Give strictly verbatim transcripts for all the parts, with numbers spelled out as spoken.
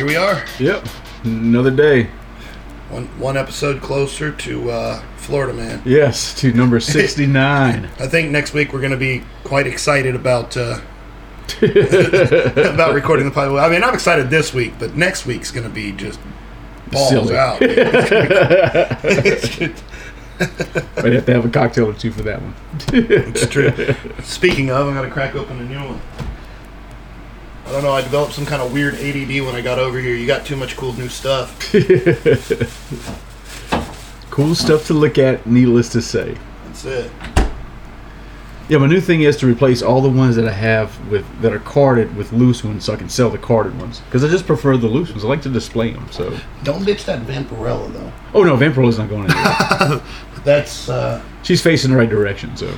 here we are. Yep, another day. One one episode closer to uh, Florida Man. Yes, to number sixty-nine. I think next week we're going to be quite excited about uh, about recording the podcast. I mean, I'm excited this week, but next week's going to be just balls Silly. out. Might have to have a cocktail or two for that one. It's true. Speaking of, I'm going to crack open a new one. I don't know, I developed some kind of weird A D D when I got over here. You got too much cool new stuff. Cool stuff to look at, needless to say. That's it. Yeah, my new thing is to replace all the ones that I have with that are carded with loose ones so I can sell the carded ones. Because I just prefer the loose ones. I like to display them. So. Don't ditch that Vampirella, though. Oh, no, Vampirella's not going anywhere. That's... Uh, She's facing the right direction, so...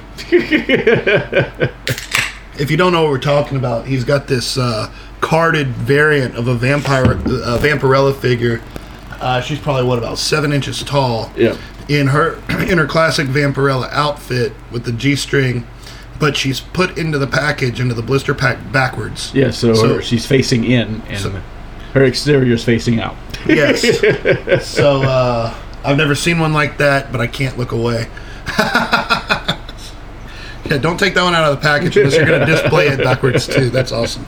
If you don't know what we're talking about, he's got this uh, carded variant of a vampire, uh, Vampirella figure. Uh, she's probably, what, about seven inches tall. Yeah. In her in her classic Vampirella outfit with the G-string, but she's put into the package, into the blister pack backwards. Yeah, so, so her, she's facing in, and so, her exterior is facing out. Yes. So, uh, I've never seen one like that, but I can't look away. Yeah, don't take that one out of the package unless you're going to display it backwards too. That's awesome.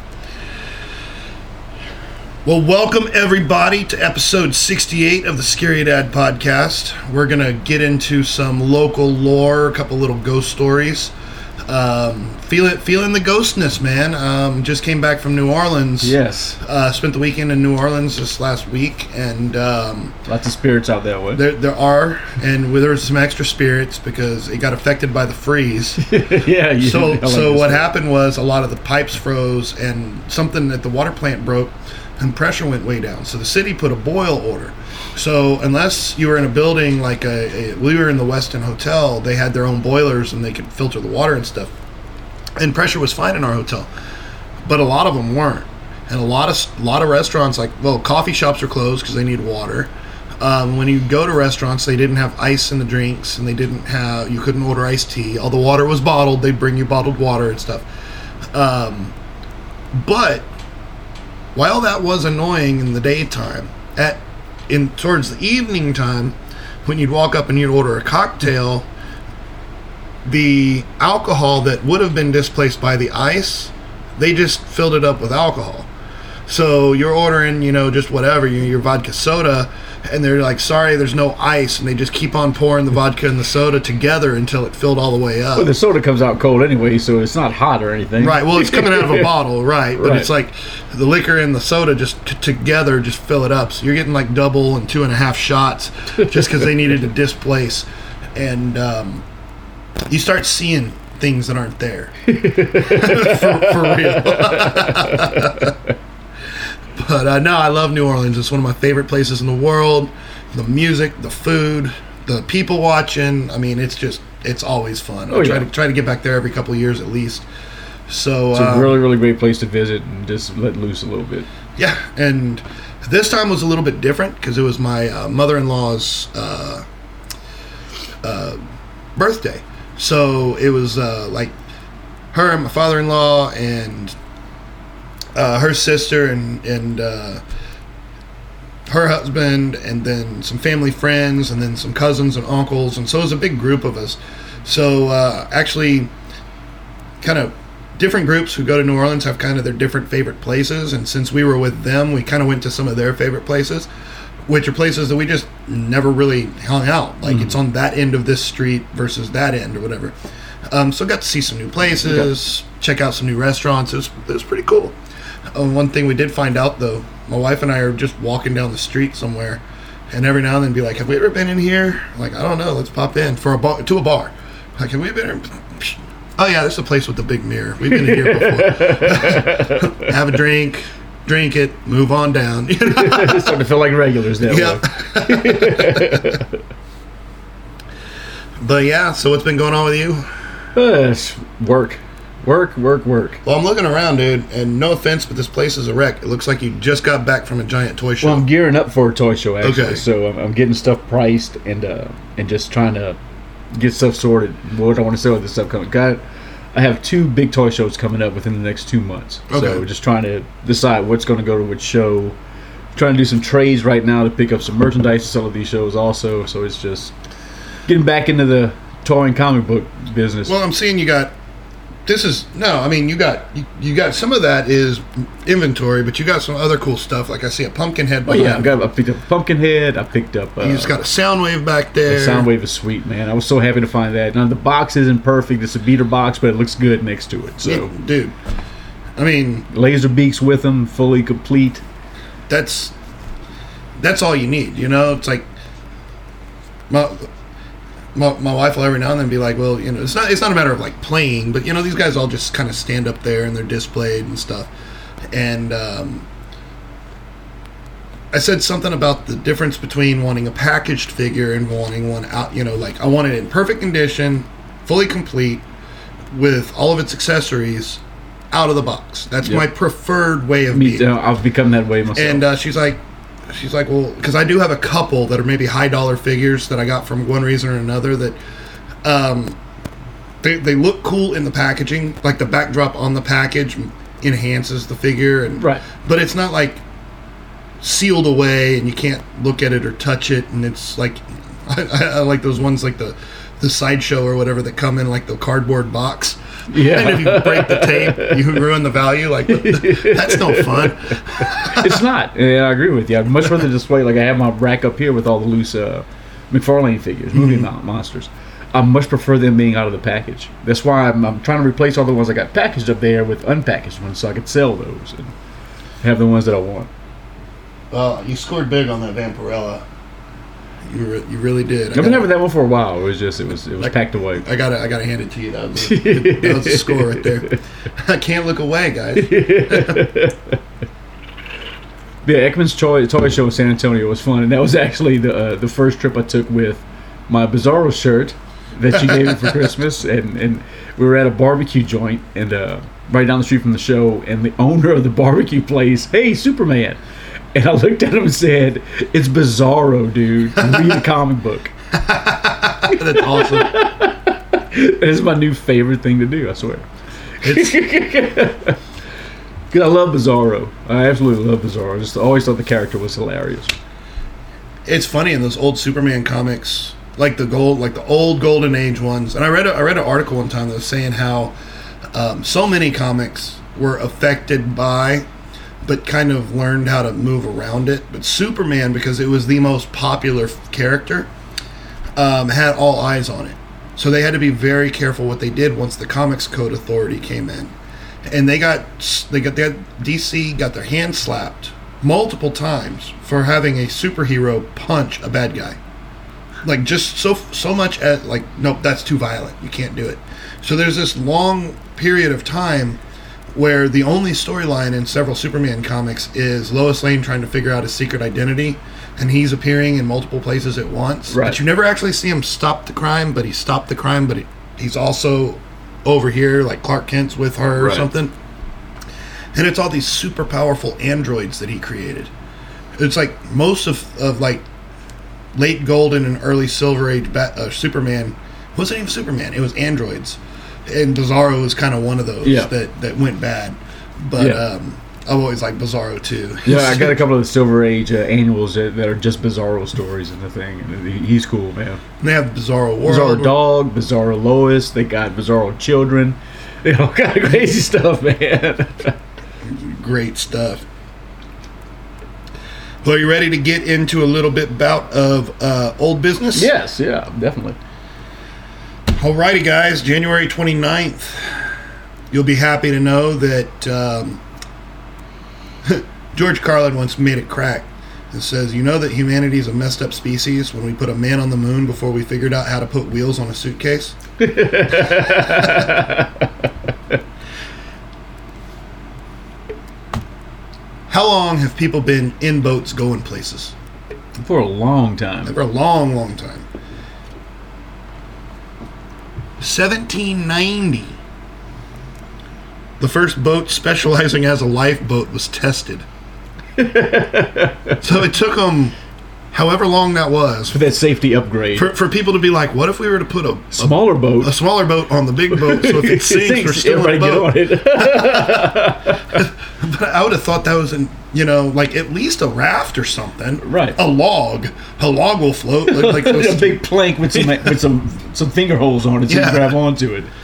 Well, welcome everybody to episode sixty-eight of the Scary Dad podcast. We're going to get into some local lore, a couple little ghost stories. Um, feel it, feeling the ghostness, man. Um, just came back from New Orleans. Yes. Uh, spent the weekend in New Orleans this last week, and um, lots of spirits out that way. There, there are, and there was some extra spirits because it got affected by the freeze. Yeah. You, so, like so what story. happened was a lot of the pipes froze, and something at the water plant broke, and pressure went way down. So the city put a boil order. So unless you were in a building like a, a we were in the Westin Hotel, they had their own boilers and they could filter the water and stuff. And pressure was fine in our hotel, but a lot of them weren't. And a lot of a lot of restaurants, like well, coffee shops are closed because they need water. Um, when you go to restaurants, they didn't have ice in the drinks, and they didn't have you couldn't order iced tea. All the water was bottled. They'd bring you bottled water and stuff. Um, but while that was annoying in the daytime, at in towards the evening time, when you'd walk up and you'd order a cocktail, the alcohol that would have been displaced by the ice, they just filled it up with alcohol. So you're ordering, you know, just whatever, your, your vodka soda, and they're like, sorry, there's no ice, and they just keep on pouring the vodka and the soda together until it filled all the way up. Well, the soda comes out cold anyway, so it's not hot or anything. Right, well, it's coming out of a bottle, right, but right. It's like the liquor and the soda just t- together just fill it up. So you're getting like double and two and a half shots just because they needed to displace. And um, you start seeing things that aren't there. for, for real. But uh, no, I love New Orleans. It's one of my favorite places in the world. The music, the food, the people watching. I mean, it's just, it's always fun. Oh, I try yeah. to try to get back there every couple of years at least. So it's um, a really, really great place to visit and just let loose a little bit. Yeah, and this time was a little bit different because it was my uh, mother-in-law's uh, uh, birthday. So it was uh, like her and my father-in-law and uh, her sister and and uh, her husband, and then some family friends, and then some cousins and uncles, and so it was a big group of us. So uh, actually, kind of different groups who go to New Orleans have kind of their different favorite places, and since we were with them, we kind of went to some of their favorite places, which are places that we just never really hung out. Like, mm-hmm. It's on that end of this street versus that end or whatever. Um, so got to see some new places, okay. Check out some new restaurants. It was, it was pretty cool. Uh, one thing we did find out, though, my wife and I are just walking down the street somewhere, and every now and then be like, have we ever been in here? I'm like, I don't know, let's pop in for a bar, to a bar. Like, have we been here? Oh, yeah, this is a place with the big mirror. We've been here before. Have a drink, drink it, move on down. You know? It's starting to feel like regulars that yep. way. But, yeah, so what's been going on with you? Uh, it's work. Work, work, work. Well, I'm looking around, dude, and no offense, but this place is a wreck. It looks like you just got back from a giant toy show. Well, I'm gearing up for a toy show, actually. Okay. So I'm, I'm getting stuff priced and uh, and just trying to get stuff sorted. What I want to sell with this stuff coming. Got, I have two big toy shows coming up within the next two months. Okay. So just trying to decide what's going to go to which show trying to do some trades right now to pick up some merchandise to sell at these shows also. So it's just getting back into the toy and comic book business. Well, I'm seeing you got. This is no. I mean, you got you, you got some of that is inventory, but you got some other cool stuff. Like I see a pumpkin head. Oh yeah, I, got, I picked up a pumpkin head. I picked up. Uh, you just got a Soundwave back there. The Soundwave is sweet, man. I was so happy to find that. Now the box isn't perfect. It's a beater box, but it looks good next to it. So, yeah, dude. I mean, laser beaks with them, fully complete. That's that's all you need. You know, it's like my. My, my wife will every now and then be like, well, you know, it's not it's not a matter of like playing, but you know, these guys all just kind of stand up there and they're displayed and stuff. And um, I said something about the difference between wanting a packaged figure and wanting one out. You know, like I want it in perfect condition, fully complete, with all of its accessories out of the box. That's yep. my preferred way of Me being. too. I've become that way myself. And uh, she's like. She's like, well, because I do have a couple that are maybe high dollar figures that I got from one reason or another that um, they they look cool in the packaging, like the backdrop on the package enhances the figure, and right. But it's not like sealed away and you can't look at it or touch it, and it's like I, I like those ones like the the Sideshow or whatever that come in like the cardboard box. Yeah. And if you break the tape, you ruin the value. Like, that's no fun. It's not. Yeah, I agree with you. I'd much rather display, like I have my rack up here with all the loose uh, McFarlane figures, movie mm-hmm. monsters. I much prefer them being out of the package. That's why I'm, I'm trying to replace all the ones I got packaged up there with unpackaged ones so I could sell those and have the ones that I want. Well, you scored big on that Vampirella. You, re- you really did. I've been having that one for a while. It was just it was it was I, packed away. I got I got to hand it to you. That was, a, that was a score right there. I can't look away, guys. Yeah, Ekman's Toy, Toy Show in San Antonio was fun, and that was actually the uh, the first trip I took with my Bizarro shirt that she gave me for Christmas, and, and we were at a barbecue joint and uh, right down the street from the show, and the owner of the barbecue place, hey, Superman. And I looked at him and said, it's Bizarro, dude. Read a comic book. That's awesome. It's my new favorite thing to do, I swear. Because I love Bizarro. I absolutely love Bizarro. I just always thought the character was hilarious. It's funny in those old Superman comics, like the gold, like the old Golden Age ones. And I read a, I read an article one time that was saying how um, so many comics were affected by but kind of learned how to move around it. But Superman, because it was the most popular f- character, um, had all eyes on it. So they had to be very careful what they did once the Comics Code Authority came in. And they got, they got, they got D C got their hand slapped multiple times for having a superhero punch a bad guy. Like, just so so much as, like, nope, that's too violent. You can't do it. So there's this long period of time where the only storyline in several Superman comics is Lois Lane trying to figure out his secret identity, and he's appearing in multiple places at once. Right. But you never actually see him stop the crime, but he stopped the crime, but he, he's also over here, like Clark Kent's with her right. or something. And it's all these super powerful androids that he created. It's like most of, of like, late Golden and early Silver Age Bat, uh, Superman wasn't even Superman, it was androids. And Bizarro was kind of one of those yeah. that, that went bad. But yeah. um, I've always liked Bizarro too. Yeah, I got a couple of the Silver Age uh, annuals that, that are just Bizarro stories and the thing. And he, he's cool, man. They have Bizarro World. Bizarro Dog, Bizarro Lois. They got Bizarro Children. You know, kind of crazy stuff, man. Great stuff. Well, are you ready to get into a little bit bout of uh, old business? Yes, yeah, definitely. Alrighty, guys. January twenty-ninth. You'll be happy to know that um, George Carlin once made it crack. It says, you know that humanity is a messed up species when we put a man on the moon before we figured out how to put wheels on a suitcase? How long have people been in boats going places? For a long time. For a long, long time. seventeen ninety. The first boat specializing as a lifeboat was tested. So it took them however long that was, For that safety upgrade. for, for people to be like, what if we were to put a, a Smaller boat. a smaller boat on the big boat, so if it sinks, we're still in everybody the get boat. on it. But I would have thought that was, an, you know, like at least a raft or something. Right. A log. A log will float. Like, like those, A big plank with some with some some finger holes on it so Yeah. you can grab onto it.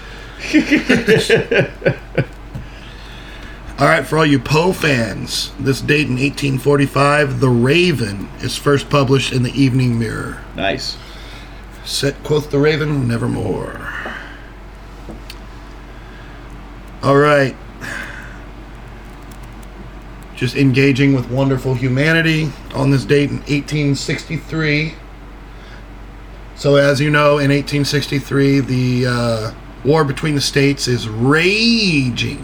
All right, for all you Poe fans, this date in eighteen forty-five, The Raven is first published in the Evening Mirror. Nice. Set, quoth the Raven, nevermore. All right. Just engaging with wonderful humanity on this date in eighteen sixty-three. So as you know, in eighteen sixty-three, the uh, war between the states is raging.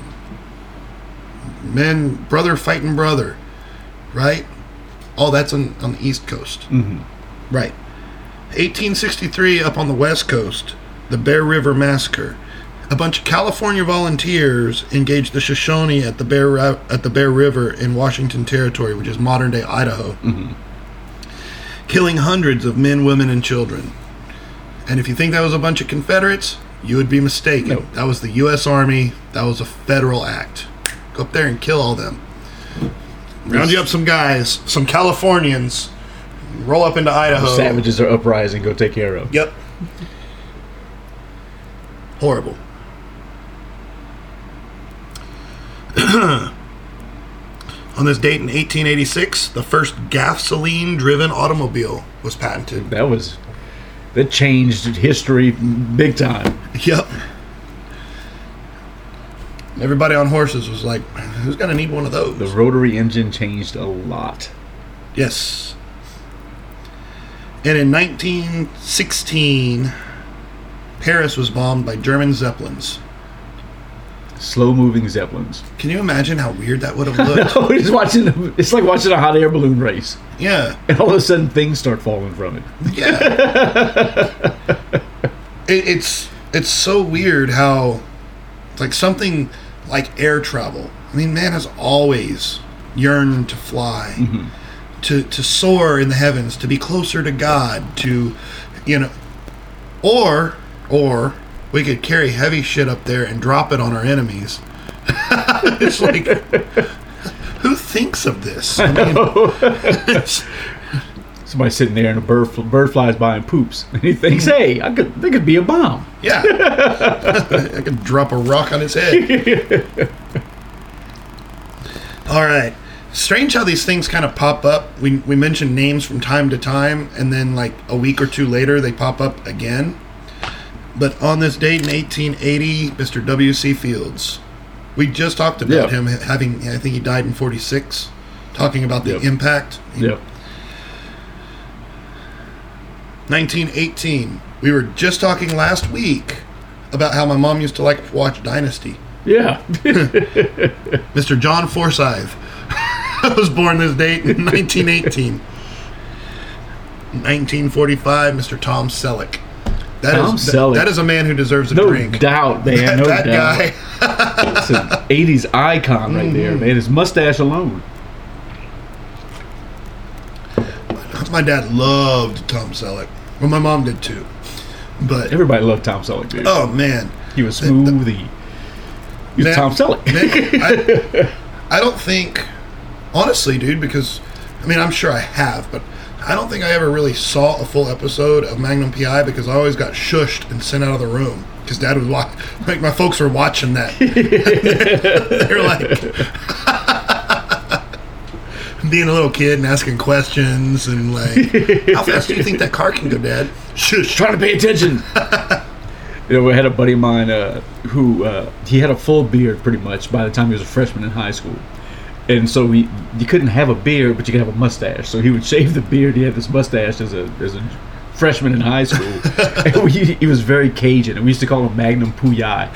Men, brother fighting brother, right? Oh, that's on, on the East Coast. Mm-hmm. Right. eighteen sixty-three, up on the West Coast, the Bear River Massacre. A bunch of California volunteers engaged the Shoshone at the Bear Ra- at the Bear River in Washington Territory, which is modern-day Idaho, Mm-hmm. killing hundreds of men, women, and children. And if you think that was a bunch of Confederates, you would be mistaken. No. That was the U S Army. That was a federal act. Go up there and kill all them. Round you up some guys, some Californians, roll up into Idaho. Savages are uprising. Go take care of. Yep. Horrible. On this date in eighteen eighty-six, the first gasoline-driven automobile was patented. That was that changed history big time. Yep. Everybody on horses was like, who's going to need one of those? The rotary engine changed a lot. Yes. And in nineteen sixteen, Paris was bombed by German Zeppelins. Slow-moving Zeppelins. Can you imagine how weird that would have looked? No, it's watching. It's like watching a hot air balloon race, Yeah. and all of a sudden things start falling from it. Yeah. it, it's it's so weird how, like, something like air travel. I mean, man has always yearned to fly, Mm-hmm. to to soar in the heavens, to be closer to God, to, you know, or or we could carry heavy shit up there and drop it on our enemies. It's like, who thinks of this? I mean, it's- Somebody sitting there and a bird bird flies by and poops, and he thinks, "Hey, I could there could be a bomb." yeah, I could drop a rock on his head. All right. Strange how these things kind of pop up. We we mention names from time to time, and then like a week or two later, they pop up again. But on this date in eighteen eighty, Mister W C Fields. We just talked about Yeah. him having, I think he died in forty-six, talking about the Yep. impact. Yep. nineteen eighteen. We were just talking last week about how my mom used to like to watch Dynasty. Yeah. Mister John Forsyth was born this date in nineteen eighteen. nineteen forty-five, Mister Tom Selleck. That Tom is Selleck. that is a man who deserves a No drink. doubt, man. That, No that doubt. guy. It's an eighties icon right there, man. His mustache alone. My dad loved Tom Selleck. Well, my mom did too. But Everybody loved Tom Selleck, dude. oh man, He was smooth. He, he was Man, Tom Selleck. man, I, I don't think, honestly, dude, because I mean I'm sure I have, but I don't think I ever really saw a full episode of Magnum P I because I always got shushed and sent out of the room because Dad was watch, like my folks were watching that. They're like being a little kid and asking questions and like, how fast do you think that car can go, Dad? Shush. Trying to pay attention. You know, we had a buddy of mine uh, who uh, he had a full beard pretty much by the time he was a freshman in high school, and so we you couldn't have a beard, but you could have a mustache. So he would shave the beard. He had this mustache as a as a freshman in high school. And we, he was very Cajun, and we used to call him Magnum Puyai.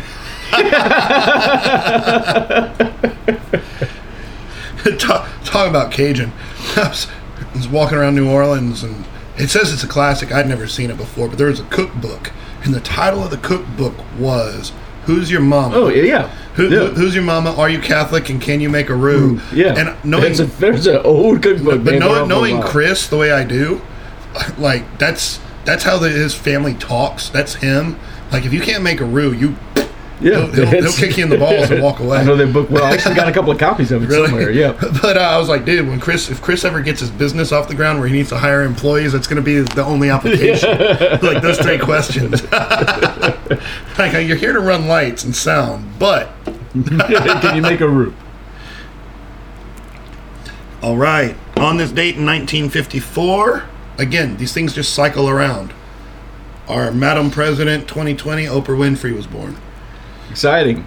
talk, talk about Cajun. I was, I was walking around New Orleans, and it says it's a classic. I'd never seen it before, but there was a cookbook, and the title of the cookbook was Who's your mama? Oh yeah. Who, yeah. who, who's your mama? Are you Catholic? And can you make a roux? Yeah. And knowing, There's a, there's an old cookbook. but man, know, they're knowing all- Chris the way I do, like that's that's how the, his family talks. That's him. Like if you can't make a roux, you Yeah, he'll, he'll, he'll kick you in the balls and walk away. I know that book well. I actually got a couple of copies of it Really? somewhere. Yeah. But uh, I was like, dude, when Chris, if Chris ever gets his business off the ground where he needs to hire employees, that's going to be the only application. Like those three questions. Like you're here to run lights and sound, but Can you make a roux? all right. On this date in nineteen fifty-four, again, these things just cycle around. Our Madam President twenty twenty, Oprah Winfrey, was born. Exciting.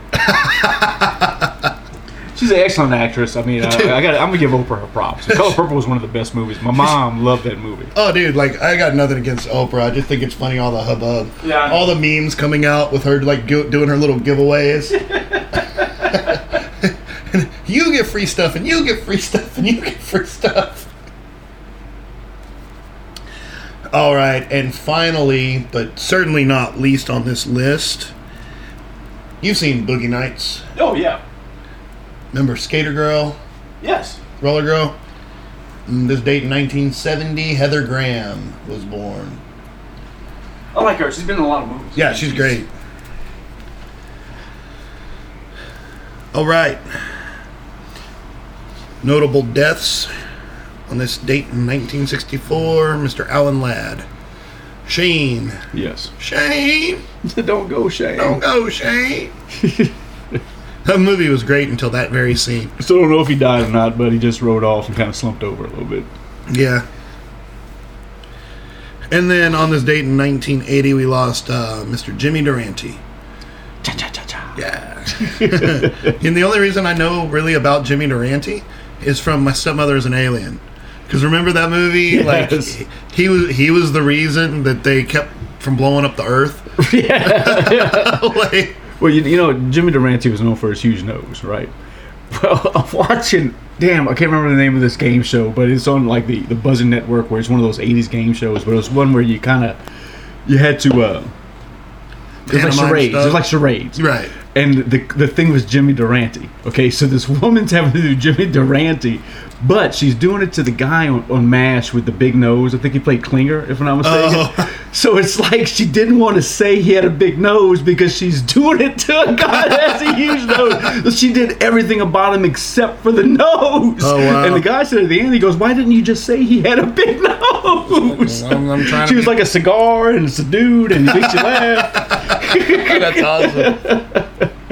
She's an excellent actress. I mean, uh, I got. I'm gonna give Oprah her props. The Color Purple was one of the best movies. My mom loved that movie. Oh, dude, like, I got nothing against Oprah. I just think it's funny, all the hubbub. Yeah. All the memes coming out with her, like, go, doing her little giveaways. You get free stuff, and you get free stuff, and you get free stuff. All right, and finally, but certainly not least on this list, you've seen Boogie Nights. Oh yeah. Remember Skater Girl, Yes. Roller Girl? And this date in nineteen seventy, Heather Graham was born. I like her. She's been in a lot of movies. Yeah, she's great. All right. Notable deaths on this date in nineteen sixty-four, Mister Alan Ladd. Shane. Yes. Shane. Don't go, Shane. Don't go, Shane. That movie was great until that very scene. Still don't know if he died or not, but he just rode off and kind of slumped over a little bit. Yeah. And then on this date in nineteen eighty, we lost uh, Mister Jimmy Durante. Cha cha cha cha. Yeah. And the only reason I know really about Jimmy Durante is from My Stepmother is an Alien. Because remember that movie? Yes. Like he, he was he was the reason that they kept from blowing up the Earth. Yeah. Like, Well, you, you know, Jimmy Durante was known for his huge nose, right? Well, I'm watching. Damn, I can't remember the name of this game show, but it's on like the the Buzzing Network, where it's one of those eighties game shows. But it was one where you kind of you had to. Uh, it was like Pantomime charades. stuff. It was like charades. right. And the the thing was Jimmy Durante. Okay, so this woman's having to do Jimmy Durante, but she's doing it to the guy on, on MASH with the big nose. I think he played Klinger, if I'm not mistaken. Oh. So it's like she didn't want to say he had a big nose because she's doing it to a guy that has a huge nose. So she did everything about him except for the nose. Oh, wow. And the guy said at the end, he goes, "Why didn't you just say he had a big nose?" I'm, I'm trying She to was be- like a cigar and it's a dude and he makes you laugh. That's awesome.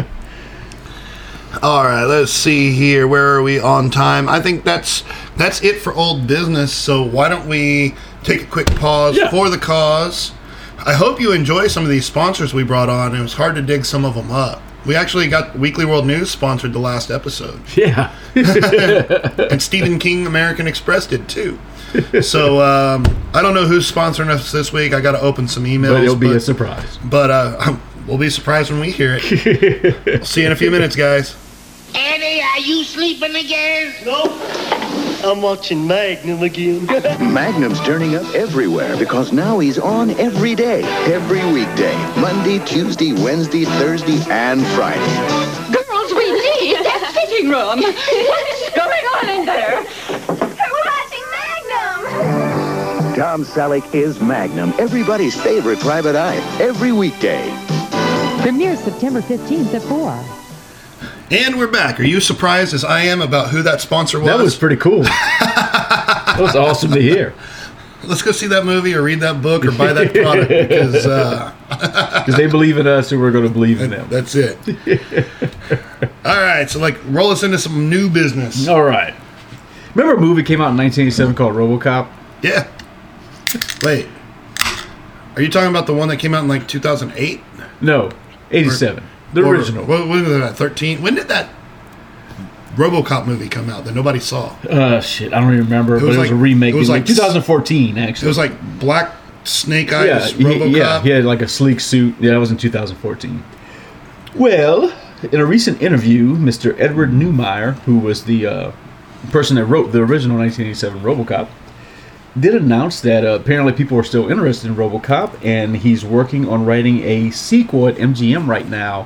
All right, let's see here. Where are we on time? I think that's that's it for old business. So why don't we take a quick pause Yeah. for the cause? I hope you enjoy some of these sponsors we brought on. It was hard to dig some of them up. We actually got Weekly World News sponsored the last episode, Yeah. and Stephen King American Express did too. So um, I don't know who's sponsoring us this week. I got to open some emails, But it'll be a surprise. But uh, we'll be surprised when we hear it. We'll see you in a few minutes, guys. Eddie, are you sleeping again? Nope. I'm watching Magnum again. Magnum's turning up everywhere because now he's on every day, every weekday, Monday, Tuesday, Wednesday, Thursday, and Friday. Girls, we need that fitting room. What's going on in there? We're watching Magnum! Tom Selleck is Magnum, everybody's favorite private eye, every weekday. Premieres September fifteenth at four. And we're back. Are you surprised as I am about who that sponsor was? That was pretty cool. That was awesome to hear. Let's go see that movie or read that book or buy that product because uh, Because they believe in us and we're going to believe in them. that's it. All right, so like roll us into some new business. All right. Remember a movie came out in nineteen eighty-seven called RoboCop? Yeah. Wait. Are you talking about the one that came out in like two thousand eight? No, eighty-seven. The Or- original. What, when was that? thirteen? When did that RoboCop movie come out that nobody saw? Uh, shit, I don't even remember, but was it was like- a remake. it was in like- twenty fourteen, It actually. was like Black Snake yeah, Eyes he, RoboCop. yeah, he had like a sleek suit. Yeah, that was in two thousand fourteen. Well, in a recent interview, Mister Edward Neumeier, who was the uh, person that wrote the original nineteen eighty-seven RoboCop, did announce that uh, apparently people are still interested in RoboCop, and he's working on writing a sequel at M G M right now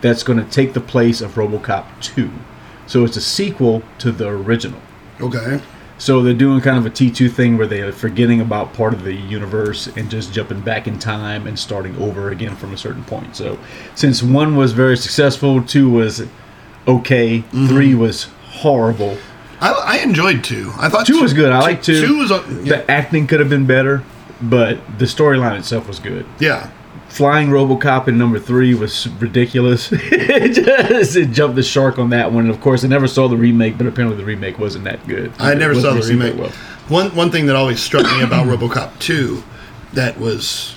that's going to take the place of RoboCop two. So it's a sequel to the original. Okay. So they're doing kind of a T two thing where they're forgetting about part of the universe and just jumping back in time and starting over again from a certain point. So since one was very successful, two was okay, mm-hmm. three was horrible. I, I enjoyed two. I thought two, two was good. I like two. Two was uh, yeah. The acting could have been better, but the storyline itself was good. Yeah. Flying RoboCop in number three was ridiculous. it, just, it jumped the shark on that one. And of course, I never saw the remake, but apparently the remake wasn't that good. I never saw the remake. Well. One one thing that always struck me about RoboCop two, that was,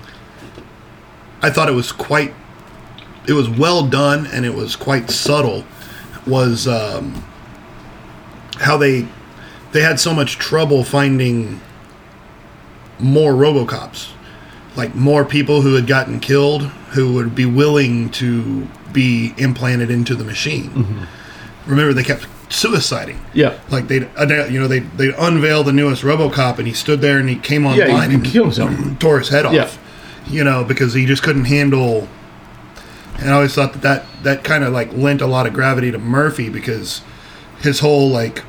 I thought it was quite, it was well done and it was quite subtle, was um, how they they had so much trouble finding more RoboCops. Like more people who had gotten killed who would be willing to be implanted into the machine. Mm-hmm. Remember, they kept suiciding. Yeah. Like they'd, you know, they they'd unveil the newest RoboCop and he stood there and he came online yeah, he and killed himself. Tore his head off. Yeah. You know, because he just couldn't handle. And I always thought that that, that kind of like lent a lot of gravity to Murphy because his whole like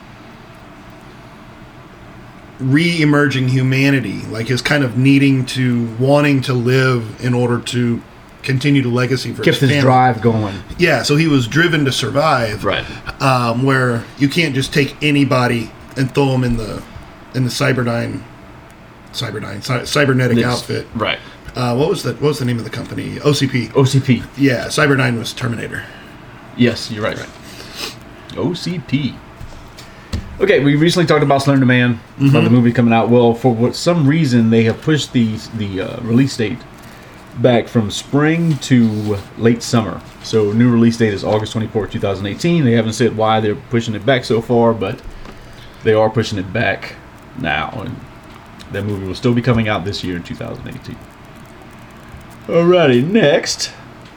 re-emerging humanity, like his kind of needing to wanting to live in order to continue the legacy for kept his, his family. drive going. Yeah, so he was driven to survive. Right. Um, where you can't just take anybody and throw them in the in the Cyberdyne Cyberdyne cy- cybernetic It's, outfit. Right. Uh, what was the what was the name of the company? O C P. O C P. Yeah, Cyberdyne was Terminator. Yes, you're right. Right. O C P. Okay, we recently talked about Slender Man, mm-hmm. about the movie coming out. Well, for what, some reason, they have pushed the the uh, release date back from spring to late summer. So, new release date is August twenty-fourth, twenty eighteen. They haven't said why they're pushing it back so far, but they are pushing it back now. And that movie will still be coming out this year in two thousand eighteen. Alrighty, next.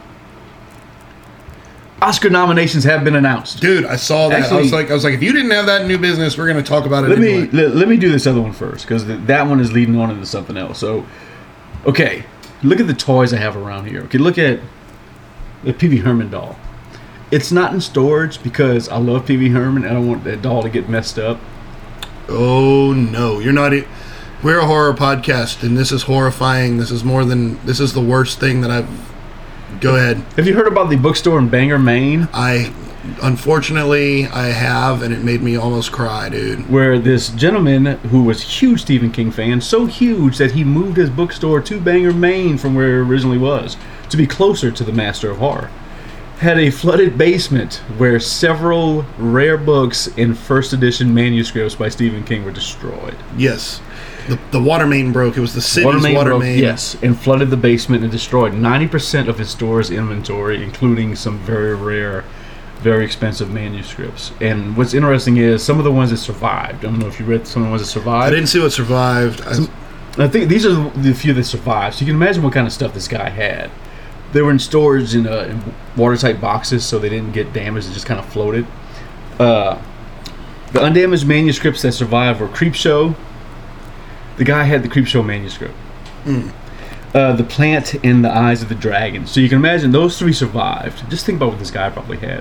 Oscar nominations have been announced. Dude, I saw that. Actually, I was like, I was like, if you didn't have that in new business, we're going to talk about it. Let anyway. me let, let me do this other one first because th- that one is leading on into something else. So, okay, look at the toys I have around here. Okay, look at the Pee Wee Herman doll. It's not in storage because I love Pee Wee Herman and I don't want that doll to get messed up. Oh no, you're not. I- we're a horror podcast, and this is horrifying. This is more than. This is the worst thing that I've. Go ahead. Have you heard about the bookstore in Bangor, Maine? I, unfortunately, I have, and it made me almost cry, dude. Where this gentleman who was a huge Stephen King fan, so huge that he moved his bookstore to Bangor, Maine from where it originally was, to be closer to the Master of Horror, had a flooded basement where several rare books in first edition manuscripts by Stephen King were destroyed. Yes. The, the water main broke. It was the city's water main. Water Water main broke, main. yes, and flooded the basement and destroyed ninety percent of his store's inventory, including some very rare, very expensive manuscripts. And what's interesting is some of the ones that survived. I don't know if you read some of the ones that survived. I didn't see what survived. I, Some, I think these are the few that survived. So you can imagine what kind of stuff this guy had. They were in storage in, uh, in watertight boxes, so they didn't get damaged. They just kind of floated. Uh, the undamaged manuscripts that survived were Creepshow. The guy had the Creepshow manuscript. Mm. Uh, the Plant in the Eyes of the Dragon. So you can imagine those three survived. Just think about what this guy probably had.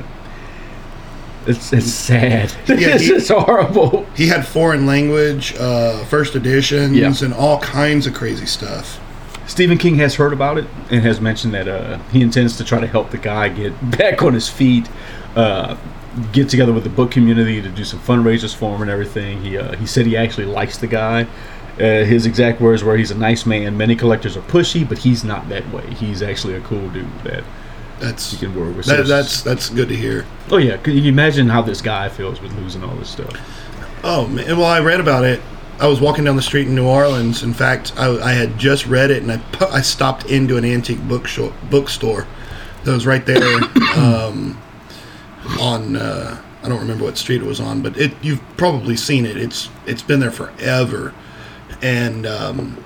It's, it's sad. Yeah, it's he, just horrible. He had foreign language, uh, first editions, yeah. and all kinds of crazy stuff. Stephen King has heard about it and has mentioned that uh, he intends to try to help the guy get back on his feet, uh, get together with the book community to do some fundraisers for him and everything. He uh, he said he actually likes the guy. Uh, his exact words were, he's a nice man. Many collectors are pushy, but he's not that way. He's actually a cool dude that that's you can work with. That, that's that's good to hear. Oh yeah, can you imagine how this guy feels with losing all this stuff? Oh man, well I read about it. I was walking down the street in New Orleans. In fact, I, I had just read it, and I pu- I stopped into an antique book show, bookstore that was right there um, on. Uh, I don't remember what street it was on, but it you've probably seen it. It's it's been there forever. And um,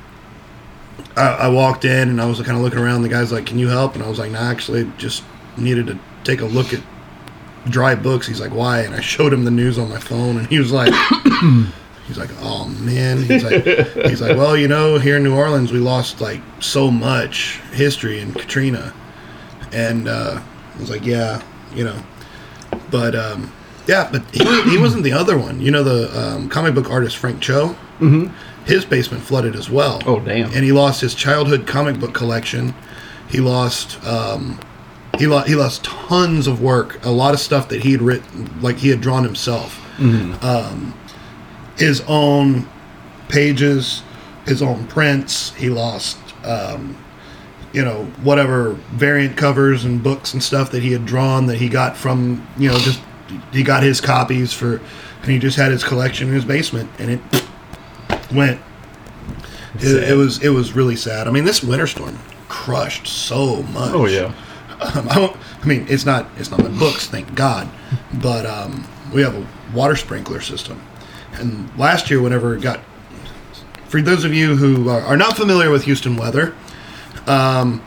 I, I walked in and I was kind of looking around. The guy's like, "Can you help?" And I was like, "No, nah, actually, just needed to take a look at dry books." He's like, "Why?" And I showed him the news on my phone, and he was like, "He's like, oh man." He's like, "He's like, well, you know, here in New Orleans, we lost like so much history in Katrina, And uh, I was like, yeah, you know. But, um, yeah, but he, he wasn't the other one. You know, the um, comic book artist Frank Cho? Mm-hmm. His basement flooded as well. Oh, damn. And he lost his childhood comic book collection. He lost... Um, He lost, he lost tons of work, a lot of stuff that he had written, like he had drawn himself. Mm-hmm. Um, his own pages, his own prints. He lost, um, you know, whatever variant covers and books and stuff that he had drawn that he got from, you know, just he got his copies for, and he just had his collection in his basement, and it went. It, it was it was really sad. I mean, this winter storm crushed so much. Oh yeah. Um, I, don't, I mean, it's not it's not my books, thank God, but um, we have a water sprinkler system. And last year, whenever it got, for those of you who are, are not familiar with Houston weather, um,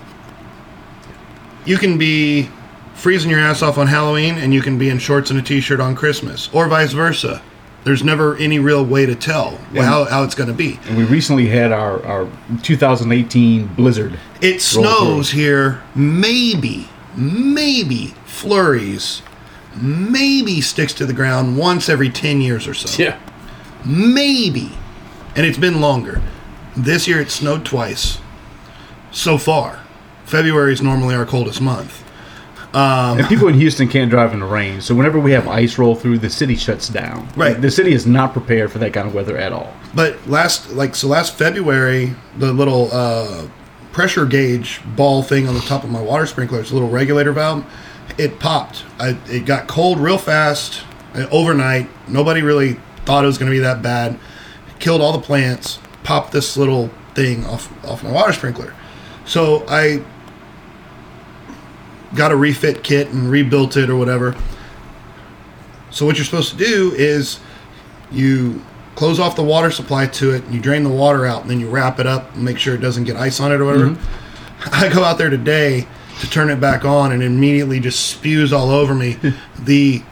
you can be freezing your ass off on Halloween, and you can be in shorts and a t-shirt on Christmas, or vice versa. There's never any real way to tell Yeah. how, how it's going to be. And we recently had our, our two thousand eighteen blizzard. It snows here, maybe, maybe flurries, maybe sticks to the ground once every ten years or so. Yeah. Maybe. And it's been longer. This year it snowed twice. So far. February is normally our coldest month. Um, And people in Houston can't drive in the rain, so whenever we have ice roll through, the city shuts down. Right. The city is not prepared for that kind of weather at all. But last, like, so last February, the little uh, pressure gauge ball thing on the top of my water sprinkler, it's a little regulator valve, it popped. I, it got cold real fast uh, overnight. Nobody really thought it was going to be that bad. It killed all the plants. Popped this little thing off off my water sprinkler. So I got a refit kit and rebuilt it or whatever. So what you're supposed to do is you close off the water supply to it, and you drain the water out, and then you wrap it up and make sure it doesn't get ice on it or whatever. Mm-hmm. I go out there today to turn it back on, and it immediately just spews all over me. the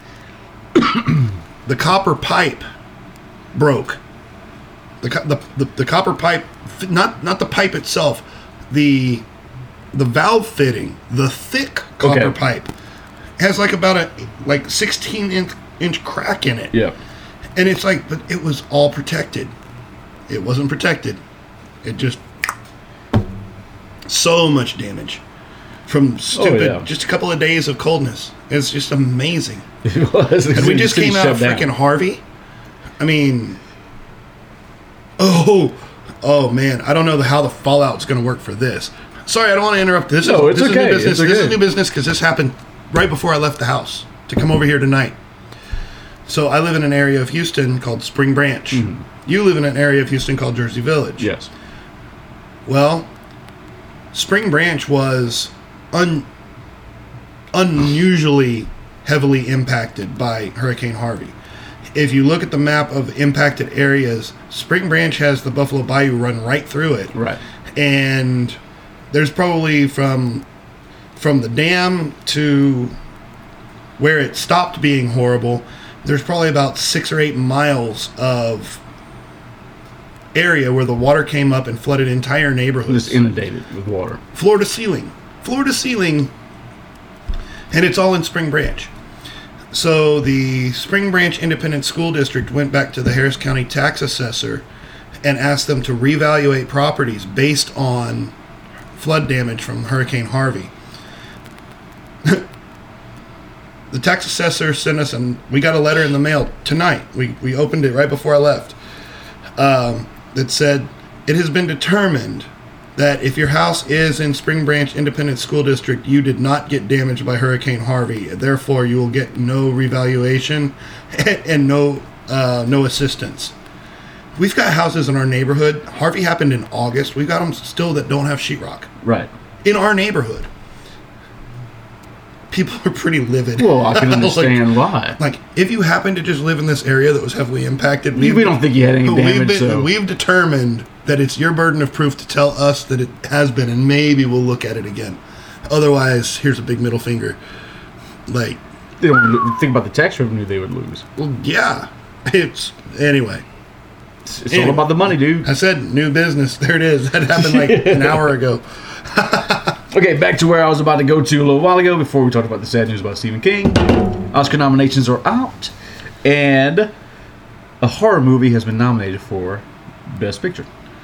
the copper pipe broke. The, co- the the the copper pipe, not not the pipe itself, the the valve fitting, the thick copper Okay. pipe, has like about a like sixteen inch, inch crack in it. Yeah. And it's like, but it was all protected. It wasn't protected. It just so much damage from stupid, yeah. just a couple of days of coldness. It's just amazing. It was. And we just came out of shut down. freaking Harvey. I mean, oh, oh man, I don't know the, how the fallout's going to work for this. Sorry, I don't want to interrupt. This No, is it's this okay. is new business. It's This is okay. new business because this happened right before I left the house to come over here tonight. So I live in an area of Houston called Spring Branch. Mhm. You live in an area of Houston called Jersey Village. Yes. Well, Spring Branch was un, unusually heavily impacted by Hurricane Harvey. If you look at the map of impacted areas, Spring Branch has the Buffalo Bayou run right through it. Right. And there's probably from from the dam to where it stopped being horrible, there's probably about six or eight miles of area where the water came up and flooded entire neighborhoods. Just inundated with water. Floor to ceiling. Floor to ceiling. And it's all in Spring Branch. So the Spring Branch Independent School District went back to the Harris County tax assessor and asked them to reevaluate properties based on flood damage from Hurricane Harvey. The tax assessor sent us, and we got a letter in the mail tonight. We, we opened it right before I left. Um, that said, it has been determined that if your house is in Spring Branch Independent School District, you did not get damaged by Hurricane Harvey. Therefore, you will get no revaluation and no uh, no assistance. We've got houses in our neighborhood. Harvey happened in August. We've got them still that don't have sheetrock Right. in our neighborhood. People are pretty livid. Well, I can understand why. like, like, if you happen to just live in this area that was heavily impacted, We, we don't think you had any we've damage, been- so we've determined that it's your burden of proof to tell us that it has been, and maybe we'll look at it again. Otherwise, here's a big middle finger. Like, they don't think about the tax revenue they would lose. well, yeah. It's anyway. It's, it's all about the money, dude. I said new business. There it is. That happened like an hour ago. Okay, back to where I was about to go to a little while ago before we talked about the sad news about Stephen King. Oscar nominations are out, and a horror movie has been nominated for Best Picture.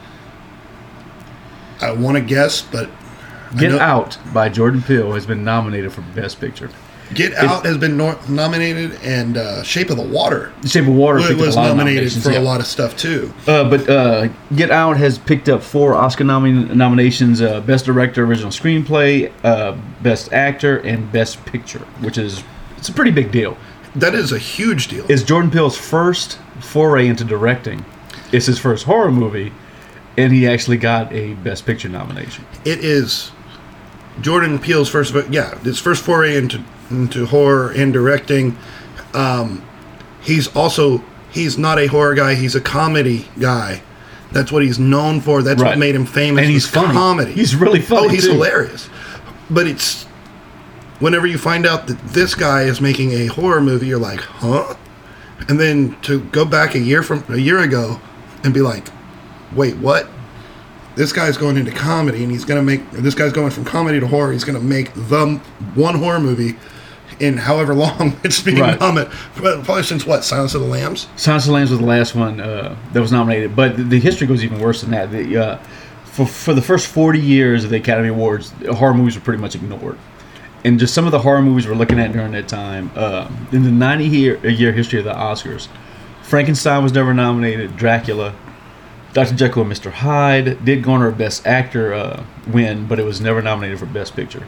I want to guess, but Get Out by Jordan Peele has been nominated for Best Picture. Get Out has been no- nominated, and uh, Shape of the Water. Shape of Water It was nominated for yeah. a lot of stuff too. Uh, but uh, Get Out has picked up four Oscar nomin- nominations: uh, Best Director, Original Screenplay, uh, Best Actor, and Best Picture, which is it's a pretty big deal. That is a huge deal. It's Jordan Peele's first foray into directing. It's his first horror movie, and he actually got a Best Picture nomination. It is Jordan Peele's first, yeah, his first foray into into horror and directing. Um, he's also he's not a horror guy. He's a comedy guy. That's what he's known for. That's Right. what made him famous. And he's was funny. Comedy. He's really funny, Oh, he's too. hilarious. But it's whenever you find out that this guy is making a horror movie, you're like, huh? And then to go back a year from a year ago and be like, wait, what? This guy's going into comedy, and he's going to make. Or this guy's going from comedy to horror. He's going to make the one horror movie in however long it's being Right. nominated. Probably since what? Silence of the Lambs. Silence of the Lambs was the last one uh, that was nominated, but the, the history goes even worse than that. The, uh, for for the first forty years of the Academy Awards, horror movies were pretty much ignored. And just some of the horror movies we're looking at during that time, uh, in the ninety year, year history of the Oscars, Frankenstein was never nominated, Dracula, Doctor Jekyll and Mister Hyde did garner a Best Actor uh, win, but it was never nominated for Best Picture.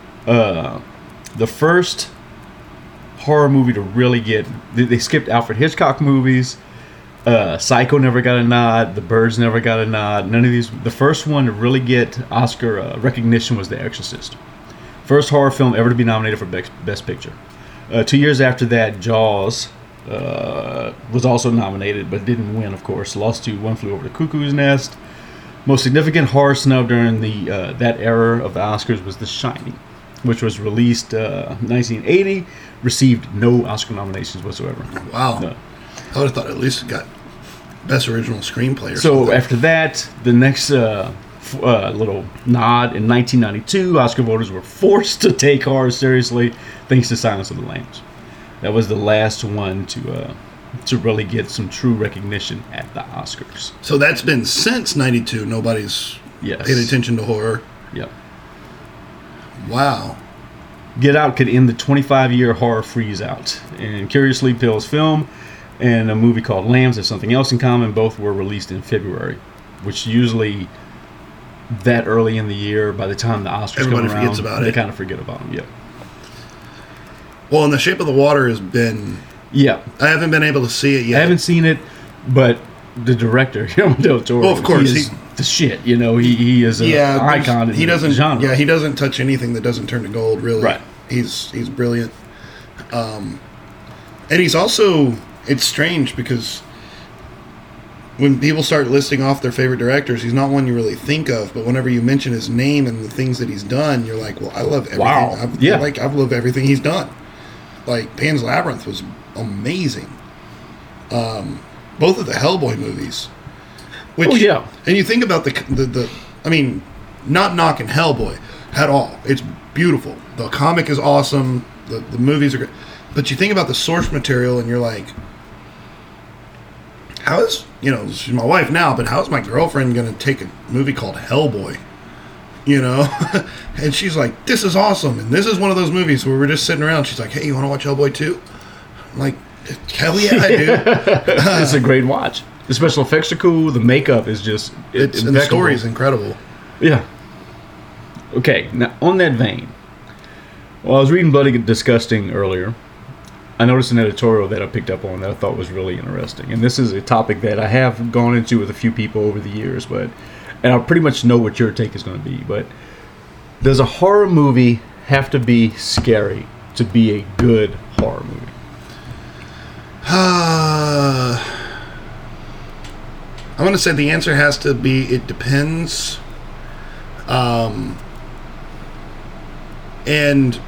Uh, the first horror movie to really get... They, they skipped Alfred Hitchcock movies. Uh, Psycho never got a nod. The Birds never got a nod. None of these... The first one to really get Oscar uh, recognition was The Exorcist. First horror film ever to be nominated for Best, Best Picture. Uh, two years after that, Jaws... Uh, was also nominated, but didn't win, of course. Lost to One Flew Over the Cuckoo's Nest. Most significant horror snub during the uh, that era of the Oscars was The Shining, which was released uh, nineteen eighty, received no Oscar nominations whatsoever. Wow. No. I would have thought at least it got Best Original Screenplay or So something. after that, the next uh, f- uh, little nod in nineteen ninety-two, Oscar voters were forced to take horror seriously thanks to Silence of the Lambs. That was the last one to uh, to really get some true recognition at the Oscars. So that's been since ninety-two. Nobody's Yes. paid attention to horror. Yep. Wow. Get Out could end the twenty-five year horror freeze out. And curiously, Peele's film and a movie called Lambs have something else in common. Both were released in February, which usually that early in the year, by the time the Oscars Everybody come around, forgets about they it. kind of forget about them. Yep. Well, and The Shape of the Water has been... Yeah. I haven't been able to see it yet. I haven't seen it, but the director, Guillermo del Toro, Well, of course, he is he- the shit. You know, he, he is an yeah, there's- icon in he the doesn't, genre. Yeah, he doesn't touch anything that doesn't turn to gold, really. Right. He's he's brilliant. Um, and he's also... It's strange because when people start listing off their favorite directors, he's not one you really think of, but whenever you mention his name and the things that he's done, you're like, well, I love everything. Wow. I've, Yeah. Like, I've loved everything he's done. Like, Pan's Labyrinth was amazing. Um, both of the Hellboy movies. Which, Oh, yeah. And you think about the, the, the, I mean, not knocking Hellboy at all. It's beautiful. The comic is awesome. The, the movies are great. But you think about the source material and you're like, how is, you know, she's my wife now, but how is my girlfriend going to take a movie called Hellboy? You know? And she's like, this is awesome. And this is one of those movies where we're just sitting around. She's like, hey, you want to watch Hellboy two? I'm like, hell yeah, I do. It's a great watch. The special effects are cool. The makeup is just it, It's, and the story is incredible. Yeah. Okay, now on that vein, well, I was reading Bloody Disgusting earlier. I noticed an editorial that I picked up on that I thought was really interesting. And this is a topic that I have gone into with a few people over the years, but and I pretty much know what your take is going to be. But does a horror movie have to be scary to be a good horror movie? Uh, I'm going to say the answer has to be it depends. Um, and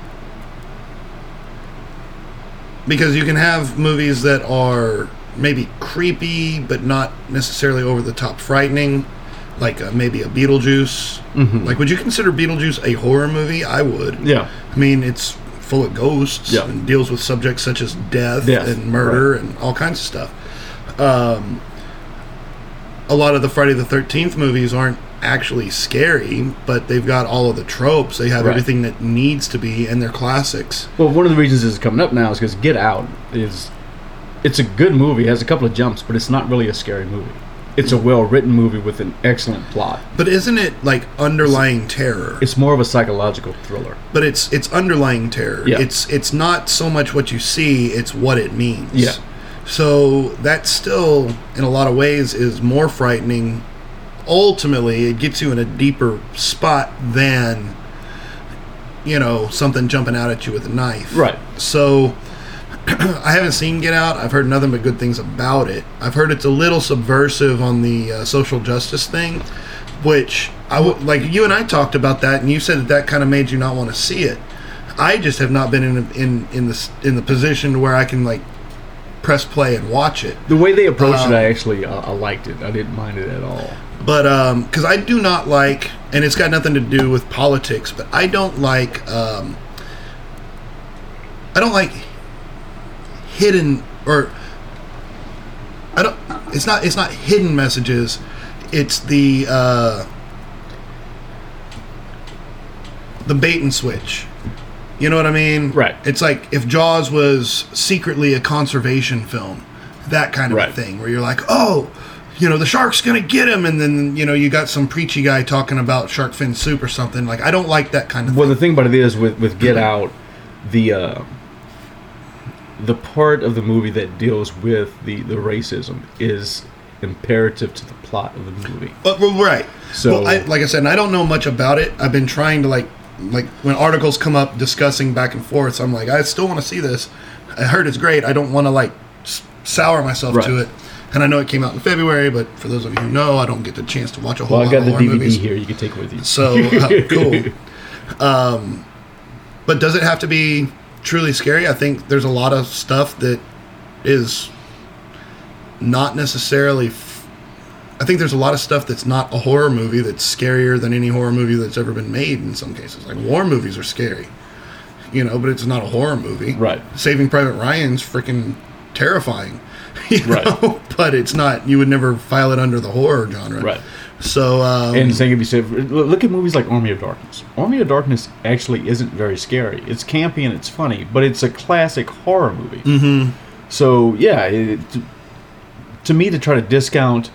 because you can have movies that are maybe creepy but not necessarily over the top frightening. like a, maybe a Beetlejuice. Mm-hmm. Like, would you consider Beetlejuice a horror movie? I would. Yeah. I mean, it's full of ghosts yeah. and deals with subjects such as death, death. and murder right. and all kinds of stuff. Um, a lot of the Friday the thirteenth movies aren't actually scary, but they've got all of the tropes. They have right. everything that needs to be, and they're classics. Well, one of the reasons this is coming up now is because Get Out is it's a good movie. It has a couple of jumps, but it's not really a scary movie. It's a well-written movie with an excellent plot. But isn't it like underlying terror? It's more of a psychological thriller. But it's it's underlying terror. Yeah. It's it's not so much what you see, it's what it means. Yeah. So that still, in a lot of ways, is more frightening. Ultimately, it gets you in a deeper spot than, you know, something jumping out at you with a knife. Right. So I haven't seen Get Out. I've heard nothing but good things about it. I've heard it's a little subversive on the uh, social justice thing, which I would like. You and I talked about that, and you said that that kind of made you not want to see it. I just have not been in in in the in the position where I can like press play and watch it. The way they approached Um, it, I actually uh, I liked it. I didn't mind it at all. But um, because I do not like, and it's got nothing to do with politics, but I don't like um, I don't like hidden or I don't. It's not. It's not hidden messages. It's the uh, the bait and switch. You know what I mean? Right. It's like if Jaws was secretly a conservation film, that kind of Right. a thing, where you're like, oh, you know, the shark's gonna get him, and then you know you got some preachy guy talking about shark fin soup or something. Like, I don't like that kind of Well, thing. the thing about it is with with Get Out, the uh, the part of the movie that deals with the the racism is imperative to the plot of the movie. But, well, right. So- well, I, like I said, and I don't know much about it. I've been trying to like, like when articles come up discussing back and forth, so I'm like, I still want to see this. I heard it's great. I don't want to like s- sour myself Right. to it. And I know it came out in February, but for those of you who know, I don't get the chance to watch a whole Well, I lot got of the horror D V D movies. here. You can take with you. So uh, cool. Um, but does it have to be truly scary? I think there's a lot of stuff that is not necessarily. F- I think there's a lot of stuff that's not a horror movie that's scarier than any horror movie that's ever been made. In some cases, like war movies are scary, you know, but it's not a horror movie. Right. Saving Private Ryan's freaking terrifying. You Right. know? But it's not. You would never file it under the horror genre. Right. So um, And the same can be said. For, look at movies like Army of Darkness. Army of Darkness actually isn't very scary. It's campy and it's funny, but it's a classic horror movie. mhm. So yeah, it, to, to me, to try to discount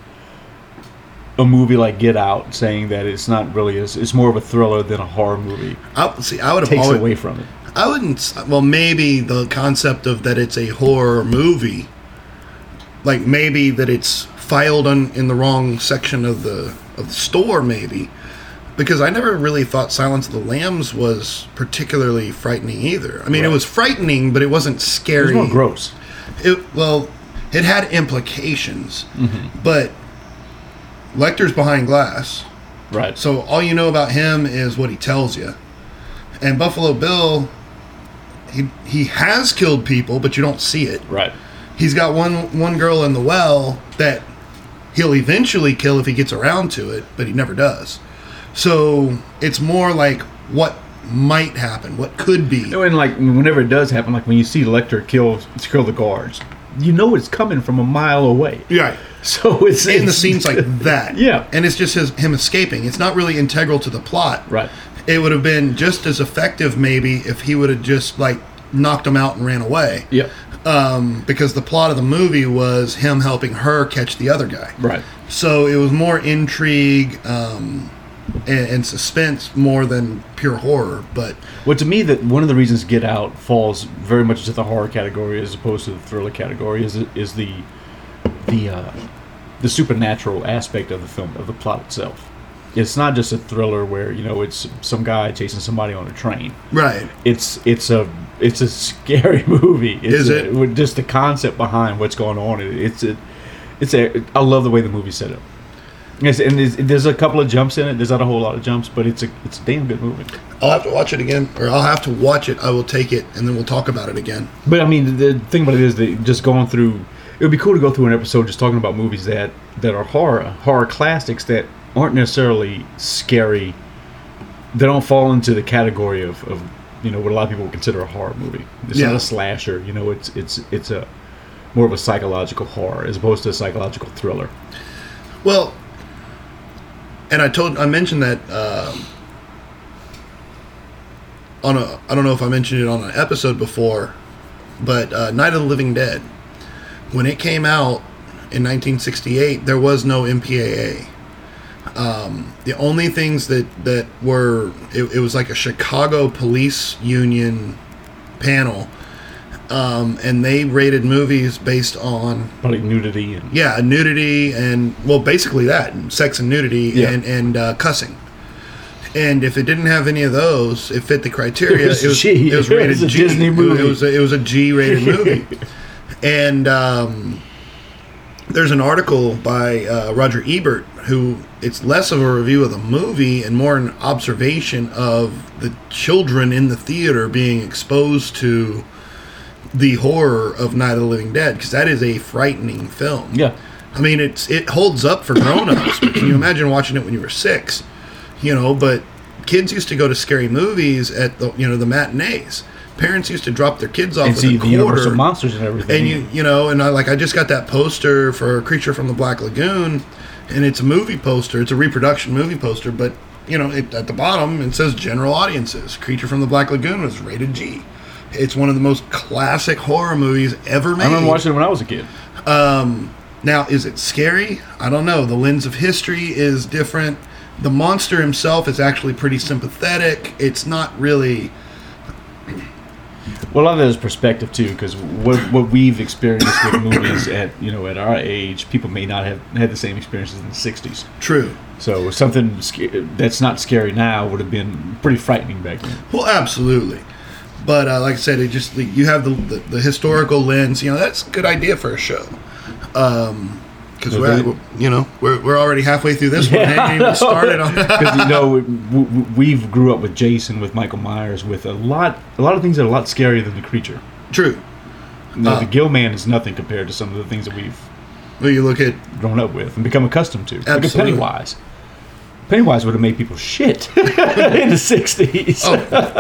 a movie like Get Out, saying that it's not really, it's, it's more of a thriller than a horror movie, I, see, I would have takes always, away from it. I wouldn't. s- Well, maybe the concept of that it's a horror movie, like maybe that it's filed on in the wrong section of the of the store, maybe, because I never really thought Silence of the Lambs was particularly frightening either. I mean, it Right. was frightening, but it wasn't It scary. was more gross. It, well, it had implications, Mm-hmm. but Lecter's behind glass. Right. So all you know about him is what he tells you. And Buffalo Bill, he he has killed people, but you don't see it. Right. He's got one one girl in the well that he'll eventually kill if he gets around to it, but he never does. So it's more like what might happen, what could be. And like whenever it does happen, like when you see Lecter kill kill the guards, you know it's coming from a mile away. Right. So it's In the it's- scenes like that. Yeah. And it's just his, him escaping. It's not really integral to the plot. Right. It would have been just as effective maybe if he would have just like knocked him out and ran away. Yep. Um, because the plot of the movie was him helping her catch the other guy. Right. So it was more intrigue um, and, and suspense more than pure horror. But Well, to me, that one of the reasons Get Out falls very much into the horror category as opposed to the thriller category is is the the uh, the supernatural aspect of the film, of the plot itself. It's not just a thriller where, you know, it's some guy chasing somebody on a train. right, It's it's a it's a scary movie. It's Is a- it? with just the concept behind what's going on? It, it's a it's a I love the way the movie's set up. Yes, and there's, there's a couple of jumps in it. There's not a whole lot of jumps, but it's a it's a damn good movie. I'll have to watch it again, or I'll have to watch it. I will take it, and then we'll talk about it again. But I mean, the, the thing about it is that just going through, it would be cool to go through an episode just talking about movies that, that are horror horror classics that aren't necessarily scary. They don't fall into the category of, of you know what a lot of people would consider a horror movie. It's Yeah. not a slasher. You know, it's it's it's a more of a psychological horror as opposed to a psychological thriller. Well, and I told I mentioned that um, on a I don't know if I mentioned it on an episode before, but uh, Night of the Living Dead, when it came out in nineteen sixty-eight, there was no M P A A. Um, the only things that that were it, it was like a Chicago police union panel, um, and they rated movies based on Probably nudity and yeah nudity and well basically that and sex and nudity Yeah. and and uh, cussing. And if it didn't have any of those, it fit the criteria. It was it was, G. it was It rated was a G. Disney movie. It was a, it was a G-rated movie. And um, there's an article by uh, Roger Ebert, who it's less of a review of the movie and more an observation of the children in the theater being exposed to the horror of Night of the Living Dead, because that is a frightening film. yeah. I mean, it's it holds up for grown-ups, but can you imagine watching it when you were six? You know, but kids used to go to scary movies at the you know the matinees. Parents used to drop their kids off And with see a the Universal quarter, monsters and everything. and you you know, and I like I just got that poster for Creature from the Black Lagoon, and it's a movie poster. It's a reproduction movie poster, but you know, it, at the bottom it says general audiences. Creature from the Black Lagoon was rated G. It's one of the most classic horror movies ever made. I remember watching it when I was a kid. Um, now, is it scary? I don't know. The lens of history is different. The monster himself is actually pretty sympathetic. It's not really... Well, a lot of that is perspective too, because what what we've experienced with movies at you know at our age, people may not have had the same experiences in the sixties. True. So something sca- that's not scary now would have been pretty frightening back then. Well, absolutely. But uh, like I said, it just you have the, the, the historical lens. You know, that's a good idea for a show. Um, because So we're, they- we're you know we're we're already halfway through this one. Haven't even started on. Because you know we, we, we've grew up with Jason, with Michael Myers, with a lot a lot of things that are a lot scarier than the Creature. True. Now, Uh, the Gill Man is nothing compared to some of the things that we've Well, you look at grown up with and become accustomed to. Look at Absolutely. Pennywise. Pennywise would have made people shit in the sixties. oh,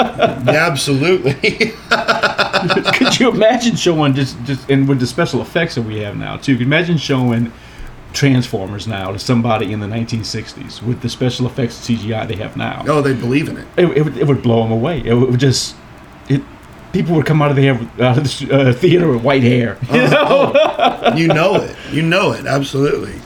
absolutely. Could you imagine showing just, just and with the special effects that we have now too? Could you imagine showing Transformers now to somebody in the nineteen sixties with the special effects and C G I they have now? Oh, they believe in it. It, it, would, it would blow them away. It would just it. People would come out of the out of the uh, theater with white hair. You Uh, know? oh, you know it. You know it. Absolutely.